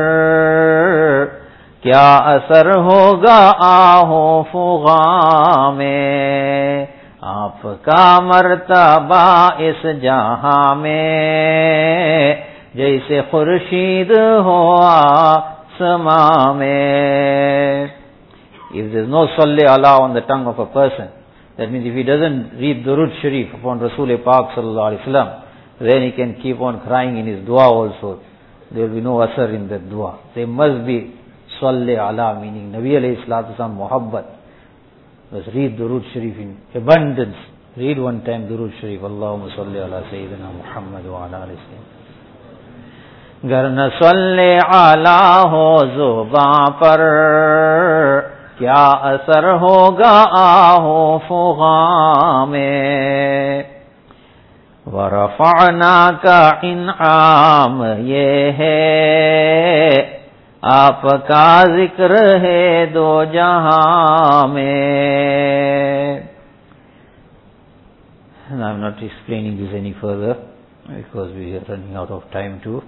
Speaker 1: kya asar hoga aho fugha mein. आपका मर्तबा इस जहां में जैसे खुर्शीद हो आसमां में. If there is no salli ala on the tongue of a person, that means if he doesn't read Durud Sharif upon Rasul Pak sallallahu alaihi wasallam, then he can keep on crying in his dua also. There will be no asar in that dua. There must be salli ala, meaning Nabi alayhi salatu wasallam muhabbat. Let's read Durud Sharif in abundance. Read one time Durud Sharif. Allahumma salli ala Sayyidina Muhammad wa ala alihi Sayyidina. Gar na salli ala ho zuban par, kya asar hoga aho fugha mein. Wa rafa'na ka in'am ye hai, आपका जिक्र है दो जहां में. And I'm not explaining this any further because we are running out of time too.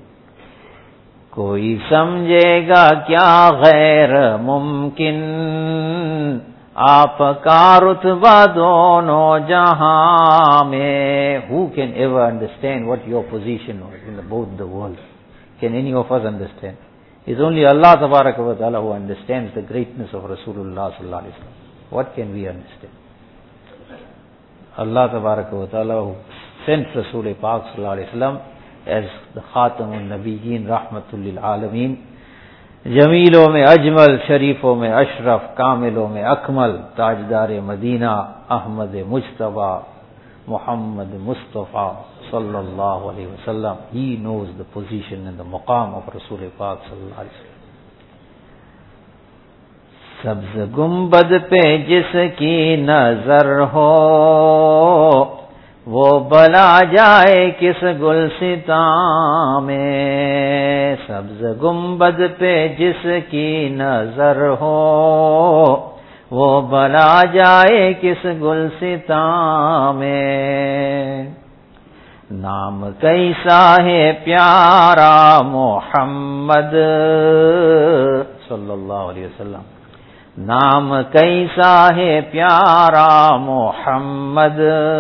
Speaker 1: कोई समझेगा क्या गैर मुमकिन, Aapka rutba dono jahan mein. Who can ever understand what your position was in both the worlds? Can any of us understand? It's only Allah Tabaraka wa Ta'ala who understands the greatness of Rasulullah Sallallahu Alaihi Wasallam. What can we understand? Allah Tabaraka wa Ta'ala who sent Rasul Pak Sallallahu Alaihi Wasallam as the Khatamun Nabiyyin Rahmatul Lil Alameen, जमीलों में अजमल, शरीफों में अशरफ, कामिलों में अकमल, ताजदार मदीना, अहमद मुज्तबा, Muhammad Mustafa sallallahu alaihi wasallam. He knows the position and the maqam of Rasul Pak sallallahu alaihi wasallam. सब्ज़ गुंबद पे जिसकी नजर हो, वो बला जाए किस गुलसिता में. सब्ज़ गुंबद पे जिसकी नजर हो, वो बला जाए किस गुलसिता में. नाम कैसा है प्यारा मोहम्मद सल्लल्लाहु अलैहि वसल्लम. नाम कैसा है प्यारा मोहम्मद,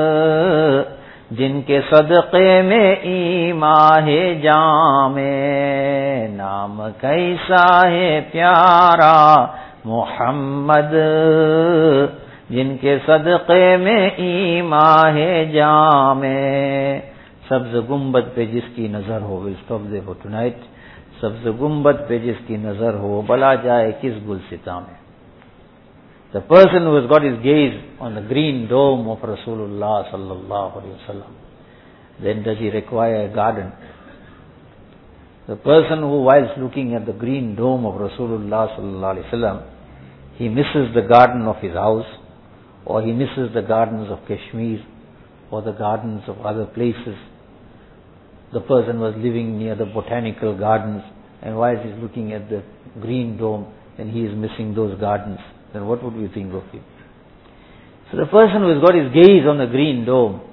Speaker 1: जिनके सदक़े में ईमान है जामे. नाम कैसा है प्यारा मोहम्मद, जिनके सदक़े में ईमान है जामे. सब्ज़ गुंबद पे जिसकी नजर हो, will stop there for tonight. सब्ज़ गुंबद पे जिसकी नजर हो, भला जाए किस गुलसिता में. The person who has got his gaze on the green dome of Rasulullah sallallahu alaihi wasallam, then does he require a garden? The person who, whilst looking at the green dome of Rasulullah sallallahu alaihi wasallam, he misses the garden of his house, or he misses the gardens of Kashmir, or the gardens of other places. The person was living near the botanical gardens, and whilst he's looking at the green dome, then he is missing those gardens. Then what would we think of him? So the person who has got his gaze on the green dome,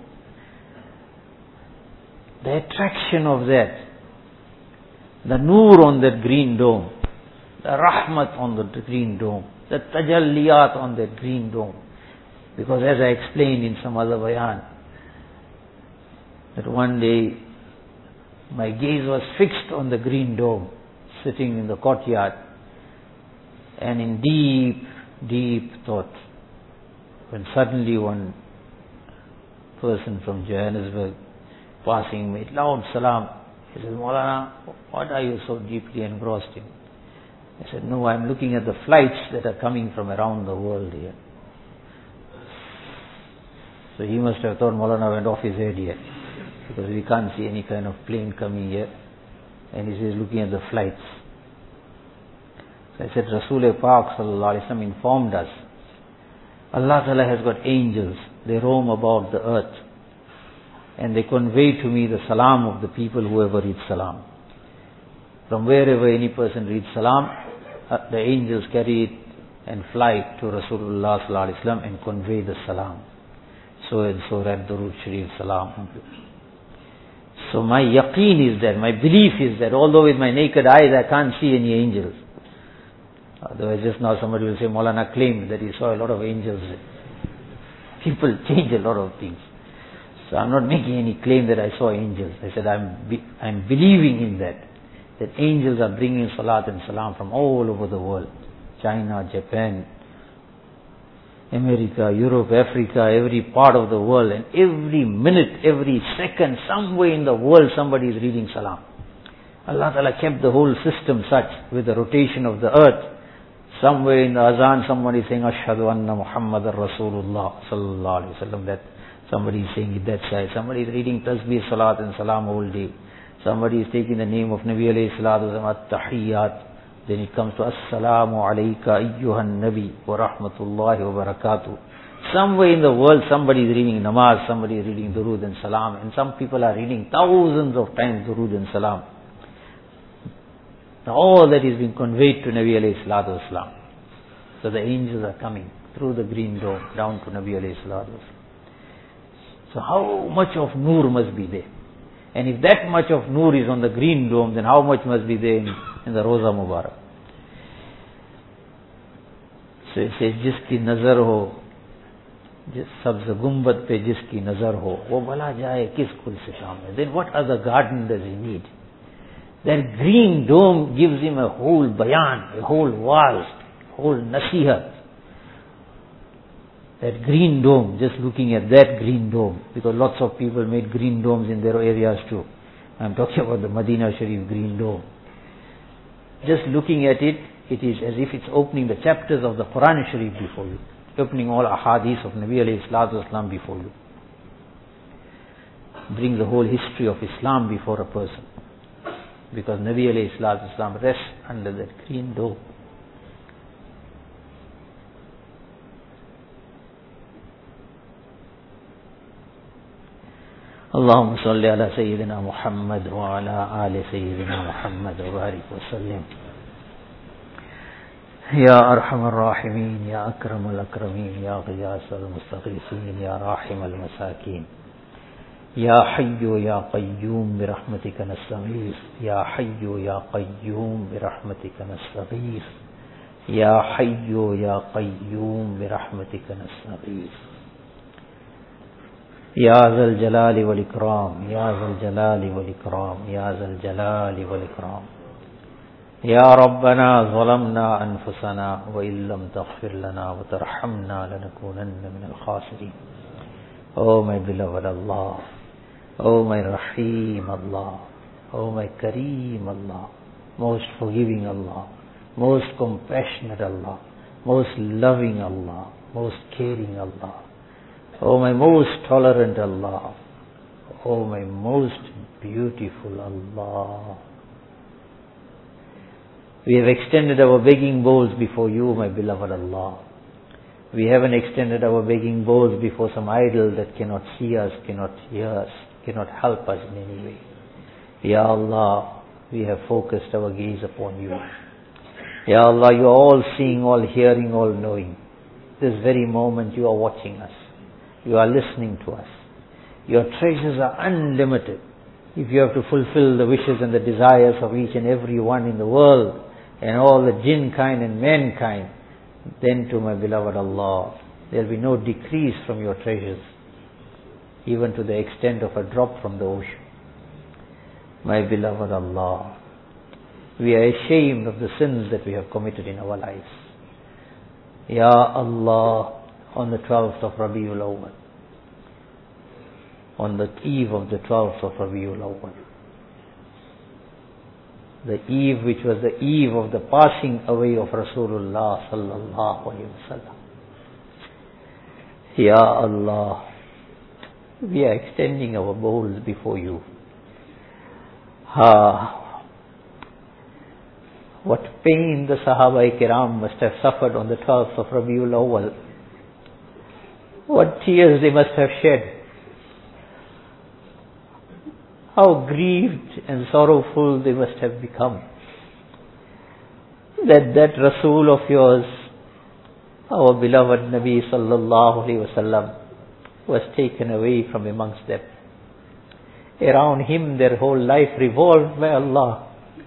Speaker 1: the attraction of that, the noor on that green dome, the rahmat on the green dome, the tajalliyat on that green dome. Because as I explained in some other bayan, that one day my gaze was fixed on the green dome, sitting in the courtyard, and in deep thought, when suddenly one person from Johannesburg passing made loud salam. He said, Maulana, what are you so deeply engrossed in? I said, no, I'm looking at the flights that are coming from around the world here. So he must have thought Maulana went off his head here, because we can't see any kind of plane coming here. And he says, looking at the flights. I said, Rasul Pak sallallahu alaihi wasallam informed us, Allah Ta'ala has got angels, they roam about the earth, and they convey to me the salam of the people whoever reads salam. From wherever any person reads salam, the angels carry it and fly to Rasulullah sallallahu alaihi wasallam and convey the salam. So and so read Durood Sharif salam. So my yaqeen is that, my belief is that, although with my naked eyes I can't see any angels. Otherwise, just now somebody will say, Maulana claimed that he saw a lot of angels. People change a lot of things. So I'm not making any claim that I saw angels. I said I'm believing in that angels are bringing salat and salam from all over the world. China, Japan, America, Europe, Africa, every part of the world, and every minute, every second, somewhere in the world somebody is reading salam. Allah Ta'ala kept the whole system such, with the rotation of the earth. Somewhere in the azan, somebody is saying, Ashhadu anna Muhammadar Rasulullah sallallahu alaihi wasallam. That somebody is saying it that side. Somebody is reading tasbih, salat and salam all day. Somebody is taking the name of Nabi alayhi salatu wasallam, at-tahiyyat. Then it comes to Assalamu alayka ayyuhan Nabi wa rahmatullahi wa barakatuh. Somewhere in the world, somebody is reading namaz, somebody is reading durood and salam, and some people are reading thousands of times durood and salam. All that is being conveyed to Nabi alayhi salatu wasalam. So the angels are coming through the green dome down to Nabi alayhi salatu wasalam. So how much of noor must be there? And if that much of noor is on the green dome, then how much must be there in the Roza Mubarak? So he says, जिसकी नजर हो, जिस सब्ज गुम्बद पे जिसकी नजर हो, वो भला जाए किस कुल से काम में. Then what other garden does he need? That green dome gives him a whole bayan, a whole wa'az, a whole nasihat. That green dome, just looking at that green dome, because lots of people made green domes in their areas too. I'm talking about the Madina Sharif green dome. Just looking at it, it is as if it's opening the chapters of the Quran Sharif before you, opening all ahadith of Nabi alayhi salatu wasalam before you. Bring the whole history of Islam before a person, because Nabi alayhi salatu wasalam rests under that green dome. اللهم صل على سيدنا محمد وعلى آل سيدنا محمد وبارك وسلم. يا أرحم الراحمين، يا أكرم الأكرمين، يا غياث المستغيثين، يا راحم المساكين، يا حي يا قيوم برحمتك نستغيث، يا حي يا قيوم برحمتك نستغيث، يا حي يا قيوم برحمتك نستغيث، يا ذا الجلال والإكرام، يا ذا الجلال والإكرام، يا ذا الجلال والإكرام. يا ربنا ظلمنا أنفسنا وإن لم تغفر لنا وترحمنا لنكونن من الخاسرين. Oh my beloved Allah, oh my Rahim Allah, oh my Kareem Allah, most forgiving Allah, most compassionate Allah, most loving Allah, most caring Allah, oh my most tolerant Allah, oh my most beautiful Allah. We have extended our begging bowls before you, my beloved Allah. We haven't extended our begging bowls before some idol that cannot see us, cannot hear us, cannot help us in any way. Ya Allah, we have focused our gaze upon you. Ya Allah, you are all seeing, all hearing, all knowing. This very moment you are watching us. You are listening to us. Your treasures are unlimited. If you have to fulfill the wishes and the desires of each and every one in the world, and all the jinn kind and mankind, then to my beloved Allah, there will be no decrease from your treasures, even to the extent of a drop from the ocean. My beloved Allah, we are ashamed of the sins that we have committed in our lives. Ya Allah, on the 12th of Rabiul Awwal, on the eve of the 12th of Rabiul Awwal, the eve which was the eve of the passing away of Rasulullah sallallahu alaihi wasallam. Ya Allah, we are extending our bowls before you. What pain the Sahaba-i-Kiram must have suffered on the 12th of Rabiul Awwal. What tears they must have shed. How grieved and sorrowful they must have become. That Rasul of yours, our beloved Nabi sallallahu alaihi wasallam, was taken away from amongst them. Around him their whole life revolved by Allah.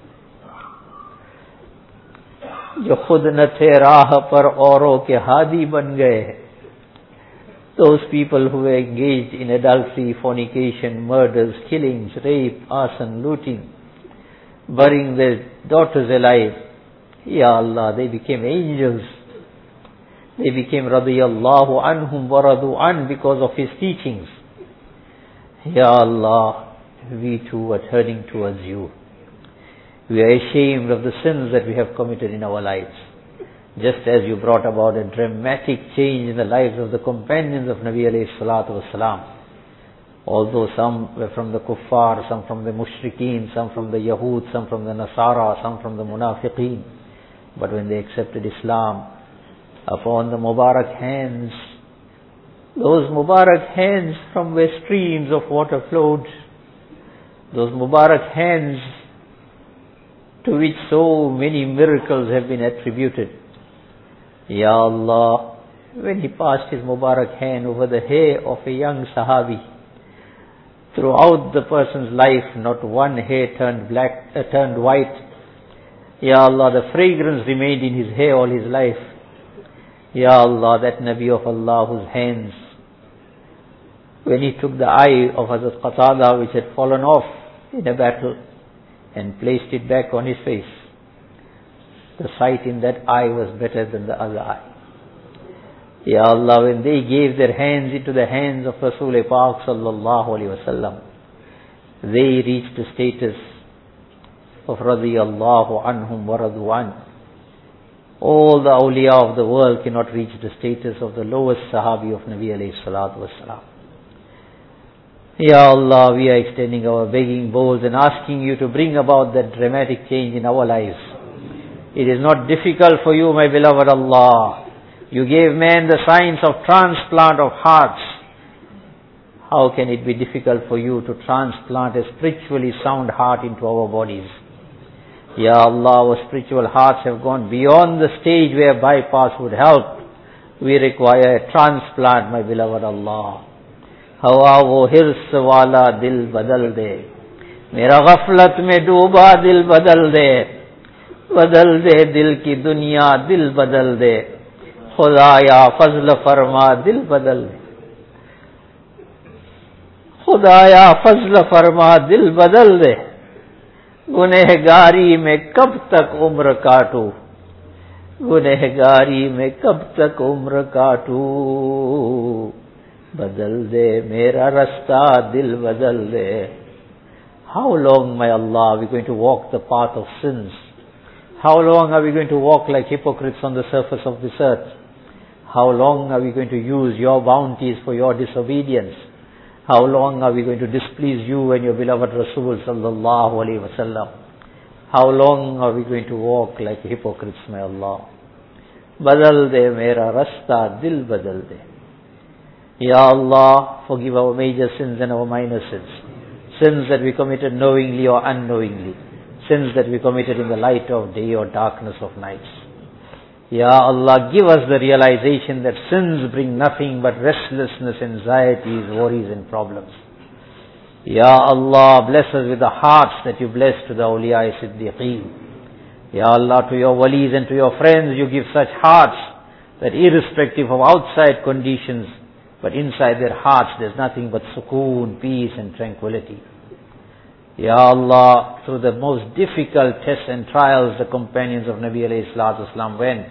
Speaker 1: जो खुद न थे राह पर औरों के हादी बन गए. Those people who were engaged in adultery, fornication, murders, killings, rape, arson, looting, burying their daughters alive, Ya Allah, they became angels. They became radiyallahu anhum wa radu an because of his teachings. Ya Allah, we too are turning towards you. We are ashamed of the sins that we have committed in our lives. Just as you brought about a dramatic change in the lives of the companions of Nabi alayhi salatu wasalam. Although some were from the kuffar, some from the mushrikeen, some from the Yahud, some from the Nasara, some from the munafiqeen. But when they accepted Islam, upon the Mubarak hands, those Mubarak hands from where streams of water flowed, those Mubarak hands to which so many miracles have been attributed. Ya Allah, when he passed his Mubarak hand over the hair of a young Sahabi, throughout the person's life, not one hair turned white. Ya Allah, the fragrance remained in his hair all his life. Ya Allah, that Nabi of Allah whose hands, when he took the eye of Hazrat Qatada which had fallen off in a battle and placed it back on his face, the sight in that eye was better than the other eye. Ya Allah, when they gave their hands into the hands of Rasul Pak sallallahu alaihi wasallam, they reached the status of radiyallahu anhum wa radu an. All the awliya of the world cannot reach the status of the lowest sahabi of Nabi alayhi salatu wasalam. Ya Allah, we are extending our begging bowls and asking you to bring about that dramatic change in our lives. It is not difficult for you, my beloved Allah. You gave man the science of transplant of hearts. How can it be difficult for you to transplant a spiritually sound heart into our bodies? Ya Allah, our spiritual hearts have gone beyond the stage where bypass would help. We require a transplant, my beloved Allah. हवा वो हिर्स वाला दिल बदल दे, मेरा गफलत में डूबा दिल बदल दे दिल की दुनिया दिल बदल दे, खुदाया फजल फरमा दिल बदल दे, खुदाया फजल फरमा दिल बदल दे, गुनहगारी में कब तक उम्र काटूं, गुनहगारी में कब तक उम्र काटूं, बदल दे मेरा रास्ता दिल बदल दे. How long, my Allah, are we going to walk the path of sins? How long are we going to walk like hypocrites on the surface of this earth? How long are we going to use your bounties for your disobedience? How long are we going to displease you and your beloved Rasul sallallahu alaihi wasallam? How long are we going to walk like hypocrites, my Allah? Badal de mera rasta dil badal de. Ya Allah, forgive our major sins and our minor sins. Sins that we committed knowingly or unknowingly. Sins that we committed in the light of day or darkness of nights. Ya Allah, give us the realization that sins bring nothing but restlessness, anxieties, worries and problems. Ya Allah, bless us with the hearts that you blessed to the awliya siddiqeen. Ya Allah, to your walis and to your friends you give such hearts that irrespective of outside conditions, but inside their hearts there's nothing but sukoon, peace and tranquility. Ya Allah, through the most difficult tests and trials the companions of Nabi alayhi salatu wasalam went,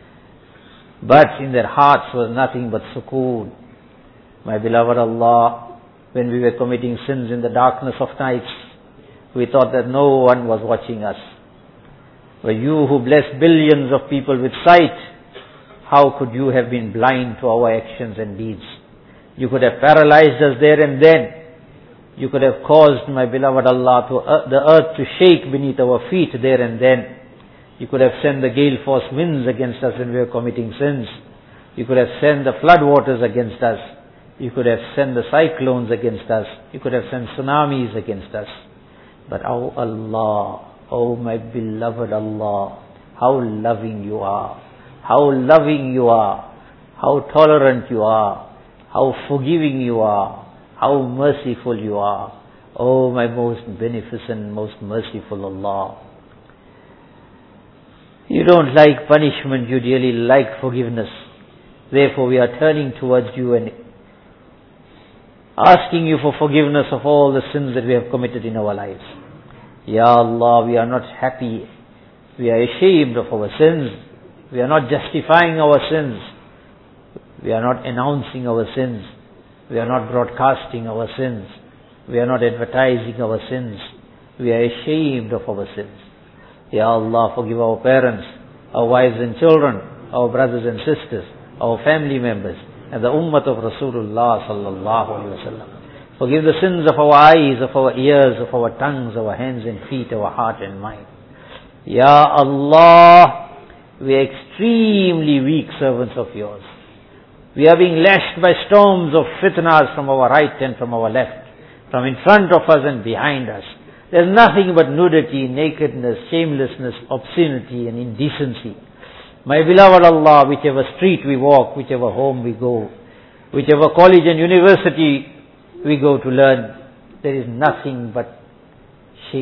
Speaker 1: but in their hearts was nothing but sukoon. My beloved Allah, when we were committing sins in the darkness of nights, we thought that no one was watching us. But you who bless billions of people with sight, how could you have been blind to our actions and deeds? You could have paralyzed us there and then. You could have caused, my beloved Allah, the earth to shake beneath our feet there and then. You could have sent the gale force winds against us when we were committing sins. You could have sent the flood waters against us. You could have sent the cyclones against us. You could have sent tsunamis against us. But oh Allah, oh my beloved Allah, how loving you are. How loving you are. How tolerant you are. How forgiving you are. How merciful you are. Oh my most beneficent, most merciful Allah. You don't like punishment, you really like forgiveness. Therefore we are turning towards you and asking you for forgiveness of all the sins that we have committed in our lives. Ya Allah, we are not happy. We are ashamed of our sins. We are not justifying our sins. We are not announcing our sins. We are not broadcasting our sins. We are not advertising our sins. We are ashamed of our sins. Ya Allah, forgive our parents, our wives and children, our brothers and sisters, our family members, and the ummah of Rasulullah sallallahu alaihi wasallam. Forgive the sins of our eyes, of our ears, of our tongues, our hands and feet, our heart and mind. Ya Allah, we are extremely weak servants of yours. We are being lashed by storms of fitnas from our right and from our left, from in front of us and behind us. There's nothing but nudity, nakedness, shamelessness, obscenity and indecency. My beloved Allah, whichever street we walk, whichever home we go, whichever college and university we go to learn, there is nothing but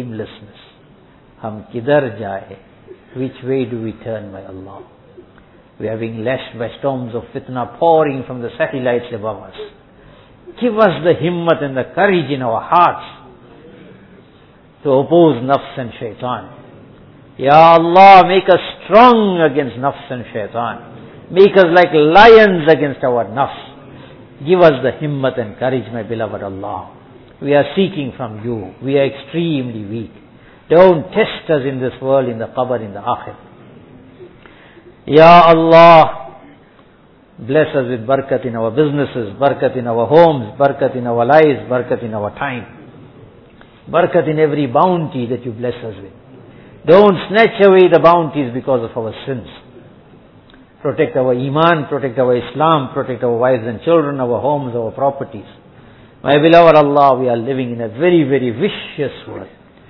Speaker 1: shamelessness. Hum kidhar jaye? Which way do we turn, my Allah? We are being lashed by storms of fitna pouring from the satellites above us. Give us the himmat and the courage in our hearts to oppose nafs and shaitan. Ya Allah, make us strong against nafs and shaitan. Make us like lions against our nafs. Give us the himmat and courage, my beloved Allah. We are seeking from you. We are extremely weak. Don't test us in this world, in the qabr, in the akhir. Ya Allah, bless us with barakat in our businesses, barakat in our homes, barakat in our lives, barakat in our time. Barakat in every bounty that you bless us with. Don't snatch away the bounties because of our sins. Protect our iman, protect our Islam, protect our wives and children, our homes, our properties. My beloved Allah, we are living in a very, very vicious world.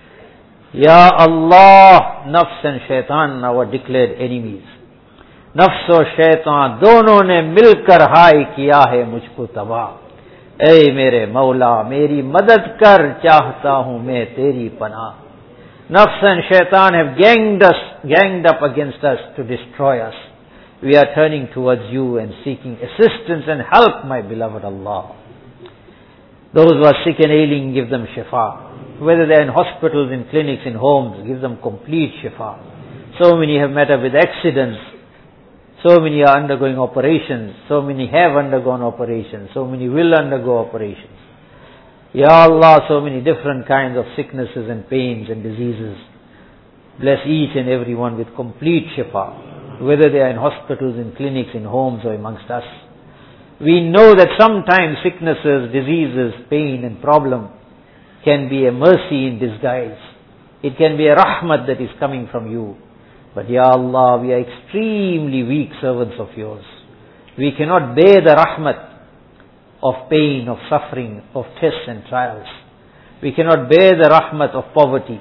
Speaker 1: Ya Allah, nafs and shaitan, our declared enemies. नफ्स और शैतान दोनों ने मिलकर हाय किया है मुझको तबाह। ऐ मेरे मौला, मेरी मदद कर, चाहता हूं मैं तेरी पनाह। Nafs and shaitan have ganged up against us to destroy us. We are turning towards you and seeking assistance and help, my beloved Allah. Those who are sick and ailing, give them shifa. Whether they are in hospitals, in clinics, in homes, give them complete shifa. So many have met up with accidents. So many are undergoing operations. So many have undergone operations. So many will undergo operations. Ya Allah, so many different kinds of sicknesses and pains and diseases. Bless each and every one with complete shifa, whether they are in hospitals, in clinics, in homes, or amongst us. We know that sometimes sicknesses, diseases, pain and problem can be a mercy in disguise. It can be a rahmat that is coming from you. But Ya Allah, we are extremely weak servants of yours. We cannot bear the rahmat of pain, of suffering, of tests and trials. We cannot bear the rahmat of poverty.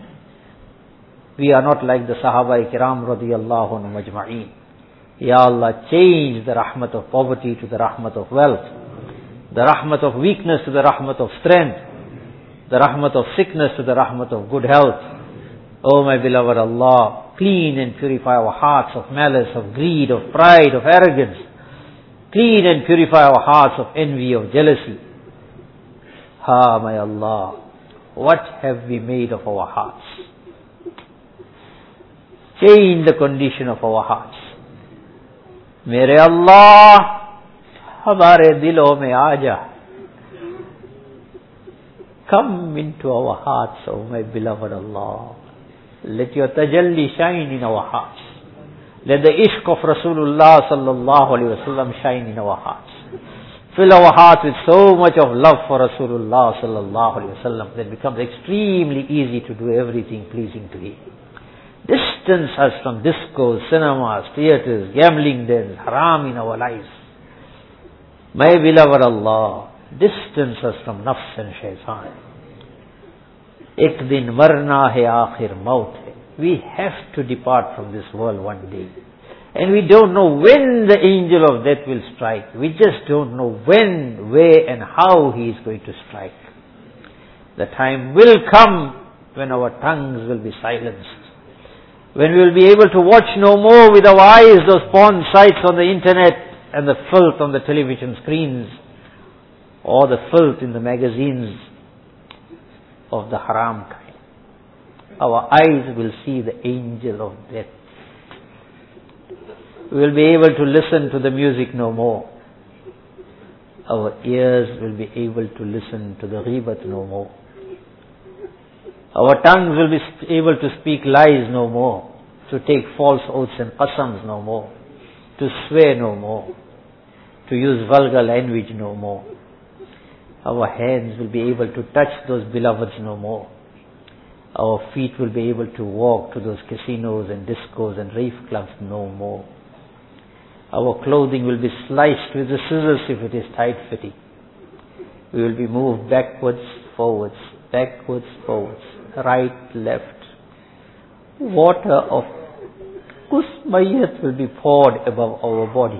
Speaker 1: We are not like the Sahaba-i-Kiram radiyallahu anhum ajma'een. Ya Allah, change the rahmat of poverty to the rahmat of wealth, the rahmat of weakness to the rahmat of strength, the rahmat of sickness to the rahmat of good health. Oh my beloved Allah, clean and purify our hearts of malice, of greed, of pride, of arrogance. Clean and purify our hearts of envy, of jealousy. Ha, my Allah, what have we made of our hearts? Change the condition of our hearts. Mere Allah, hamare dilon mein aaja. Come into our hearts, oh my beloved Allah. Let your tajalli shine in our hearts. Let the ishq of Rasulullah sallallahu alaihi wasallam shine in our hearts. Fill our hearts with so much of love for Rasulullah sallallahu alaihi wasallam that it becomes extremely easy to do everything pleasing to Him. Distance us from discos, cinemas, theaters, gambling dens, haram in our lives. My beloved Allah, distance us from nafs and shaitan. Ek din marna hai, aakhir maut hai. We have to depart from this world one day. And we don't know when the angel of death will strike. We just don't know when, where and how he is going to strike. The time will come when our tongues will be silenced. When we will be able to watch no more with our eyes those porn sites on the internet and the filth on the television screens or the filth in the magazines of the haram kind. Our eyes will see the angel of death. We will be able to listen to the music no more. Our ears will be able to listen to the ghibat no more. Our tongues will be able to speak lies no more, to take false oaths and qasams no more, to swear no more, to use vulgar language no more. Our hands will be able to touch those beloveds no more. Our feet will be able to walk to those casinos and discos and rave clubs no more. Our clothing will be sliced with the scissors if it is tight-fitting. We will be moved backwards, forwards, right, left. Water of kusmayat will be poured above our body.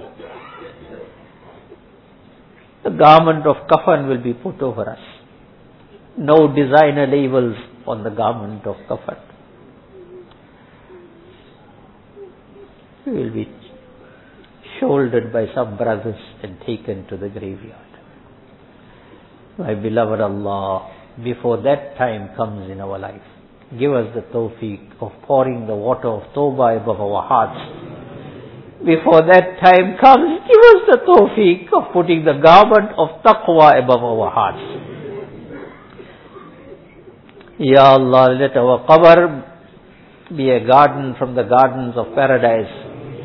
Speaker 1: The garment of kafan will be put over us. No designer labels on the garment of kafan. We will be shouldered by some brothers and taken to the graveyard. My beloved Allah, before that time comes in our life, give us the tawfiq of pouring the water of tawbah above our hearts. Before that time comes, give us the tawfiq of putting the garment of taqwa above our hearts. Ya Allah, let our qabr be a garden from the gardens of paradise.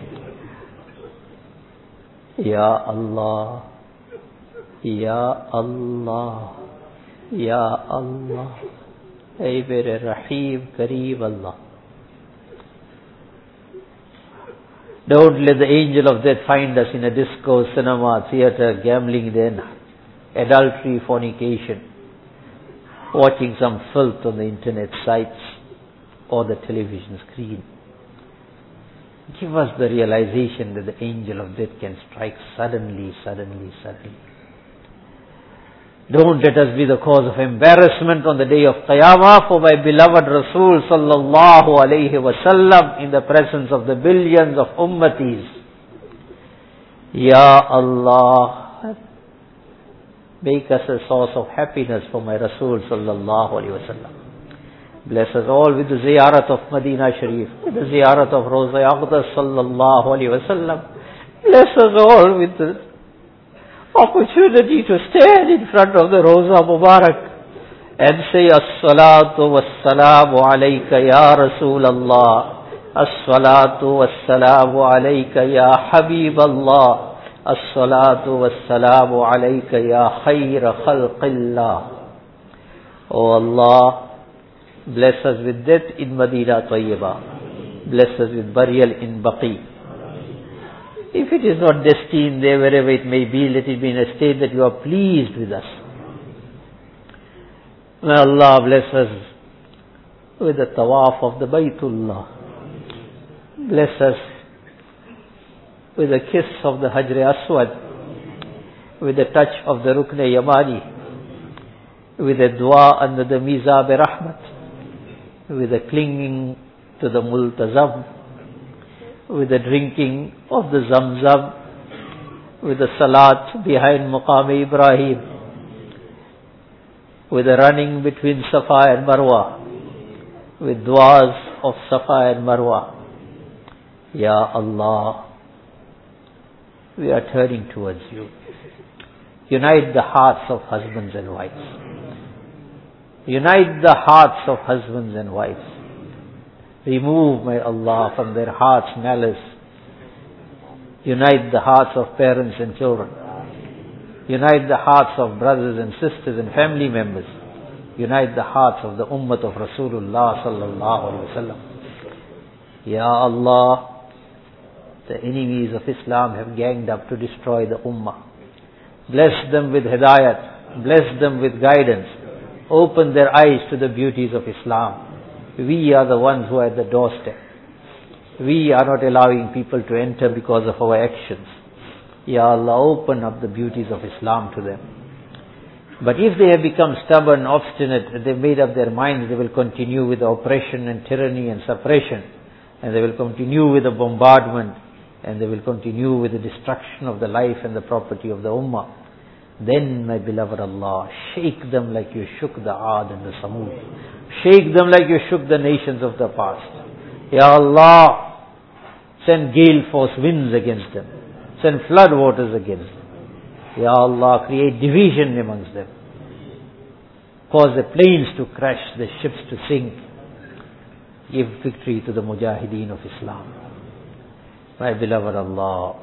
Speaker 1: Ya Allah, Ya Allah, Ya Allah, Ay mere Rahim, Kareem Allah. Don't let the angel of death find us in a disco, cinema, theatre, gambling then, adultery, fornication, watching some filth on the internet sites or the television screen. Give us the realization that the angel of death can strike suddenly. Don't let us be the cause of embarrassment on the day of Qiyamah for my beloved Rasul sallallahu alayhi wasallam in the presence of the billions of ummatis. Ya Allah, make us a source of happiness for my Rasul sallallahu alayhi wasallam. Bless us all with the ziyarat of Medina Sharif, with the ziyarat of Roza Aqdas sallallahu alayhi wasallam. Bless us all with the opportunity to stand in front of the Roza Mubarak and say As-salatu was-salamu alayka ya Rasul Allah, As-salatu was-salamu alayka ya Habib Allah, As-salatu was-salamu alayka ya khayra khalqillah. Oh Allah, bless us with death in Madina Tayyibah. Bless us with burial in Baqi. If it is not destined there, wherever it may be, let it be in a state that you are pleased with us. May Allah bless us with the tawaf of the Baytullah. Bless us with the kiss of the Hajr Aswad, with the touch of the Rukn Yamani, with the dua under the Mizab Rahmat, with the clinging to the Multazam, with the drinking of the Zamzam, with the Salat behind Maqam Ibrahim, with the running between Safa and Marwa, with du'as of Safa and Marwa. Ya Allah, we are turning towards you. Unite the hearts of husbands and wives. Unite the hearts of husbands and wives. Remove, my Allah, from their hearts malice. Unite the hearts of parents and children. Unite the hearts of brothers and sisters and family members. Unite the hearts of the ummah of Rasulullah sallallahu alaihi wasallam. Ya Allah, the enemies of Islam have ganged up to destroy the ummah. Bless them with hidayat. Bless them with guidance. Open their eyes to the beauties of Islam. We are the ones who are at the doorstep. We are not allowing people to enter because of our actions. Ya Allah, open up the beauties of Islam to them. But if they have become stubborn, obstinate, they've made up their minds, they will continue with the oppression and tyranny and suppression, and they will continue with the bombardment, and they will continue with the destruction of the life and the property of the ummah. Then, my beloved Allah, shake them like you shook the Aad and the Samud. Shake them like you shook the nations of the past. Ya Allah, send gale force winds against them. Send flood waters against them. Ya Allah, create division amongst them. Cause the planes to crash, the ships to sink. Give victory to the Mujahideen of Islam. My beloved Allah,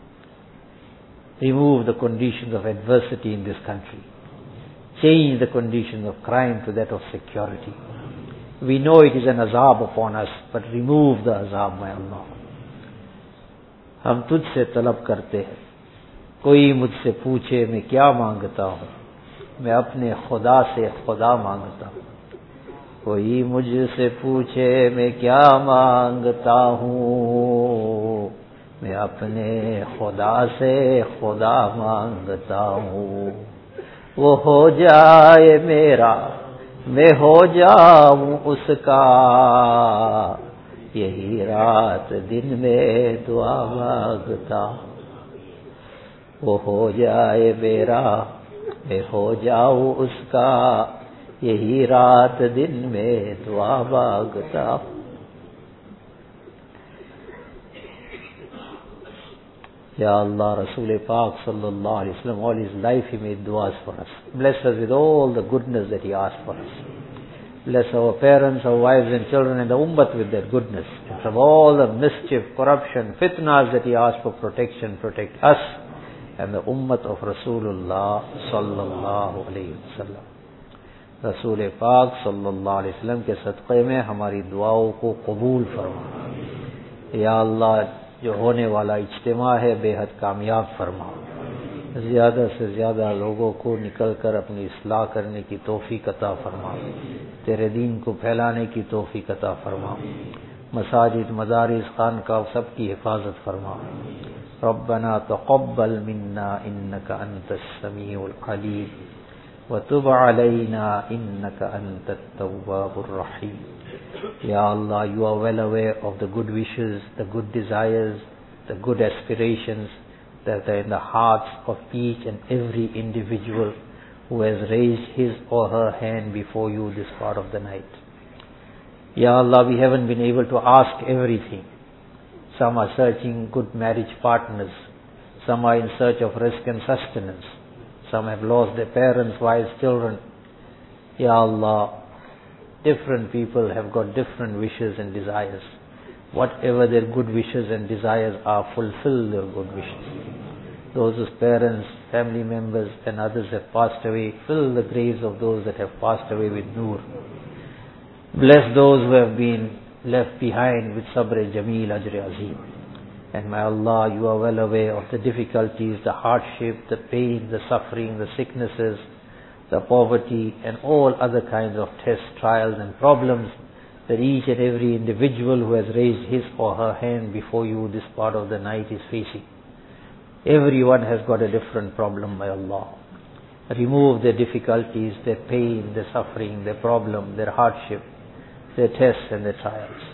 Speaker 1: remove the conditions of adversity in this country. Change the conditions of crime to that of security. We know it is an azab upon us, but remove the azab, my Allah. हम तुझसे तलब करते हैं, कोई मुझसे पूछे मैं क्या मांगता हूँ, मैं अपने खुदा से खुदा मांगता हूँ. कोई मुझसे पूछे मैं क्या मांगता हूँ, मैं अपने खुदा से खुदा मांगता हूँ. वो हो जाए मेरा, मैं हो जाऊं उसका, यही रात दिन में दुआ मांगता. वो हो जाए मेरा, मैं हो जाऊं उसका, यही रात दिन में दुआ मांगता। Ya Allah, Rasul Pak sallallahu alaihi wasallam, all his life he made du'as for us. Bless us with all the goodness that he asked for us. Bless our parents, our wives and children and the ummat with their goodness. And from all the mischief, corruption, fitnas that he asked for protection, protect us and the ummat of Rasulullah sallallahu alaihi wasallam. Rasul Pak sallallahu alaihi wasallam के सदक़े में हमारी दुआओं को कबूल फरमा। या अल्लाह, जो होने वाला इज्तिमा है बेहद कामयाब फरमा। ज़्यादा से ज़्यादा लोगों को निकल कर अपनी इस्लाह करने की तौफीक अता फरमा। तेरे दीन को फैलाने की तौफीक अता फरमा। मसाजिद, मदारिस, खानकाह सब की हिफाजत फरमा। रब्बना तक़ब्बल मिन्ना इन्नका अंतस समीउल अलीम व तुब अलैना इन्नका अंतत तव्वाबुर रहीम। Ya Allah, you are well aware of the good wishes, the good desires, the good aspirations that are in the hearts of each and every individual who has raised his or her hand before you this part of the night. Ya Allah, we haven't been able to ask everything. Some are searching good marriage partners. Some are in search of risk and sustenance. Some have lost their parents, wives, children. Ya Allah, different people have got different wishes and desires. Whatever their good wishes and desires are, fulfill their good wishes. Those whose parents, family members and others have passed away, fill the graves of those that have passed away with nur. Bless those who have been left behind with sabr jameel ajr azim. And my Allah, you are well aware of the difficulties, the hardship, the pain, the suffering, the sicknesses, the poverty and all other kinds of tests, trials and problems that each and every individual who has raised his or her hand before you this part of the night is facing. Everyone has got a different problem, my Allah. Remove their difficulties, their pain, their suffering, their problem, their hardship, their tests and their trials.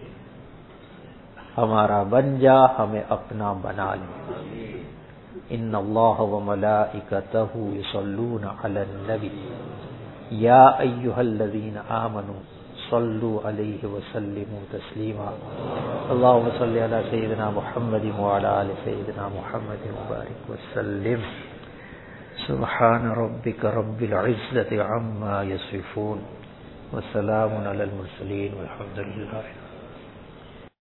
Speaker 1: हमारा बन जा, हमें अपना बना ले। इन्ना अल्लाह व मलाइकतहु युसल्लूना Alan नबी या अय्युहल्लज़ीना आमनू सल्लू अलैहि व सल्लिमू तस्लीमा। अल्लाहुम्मा सल्लि अला सय्यिदिना मुहम्मद व अला आलि सय्यिदिना मुहम्मद व बारिक व सल्लिम। सुब्हान रब्बिका रब्बिल इज़्ज़ति अम्मा यसिफून व सलामुन अलल मुरसलीन वल्हम्दुलिल्लाहि।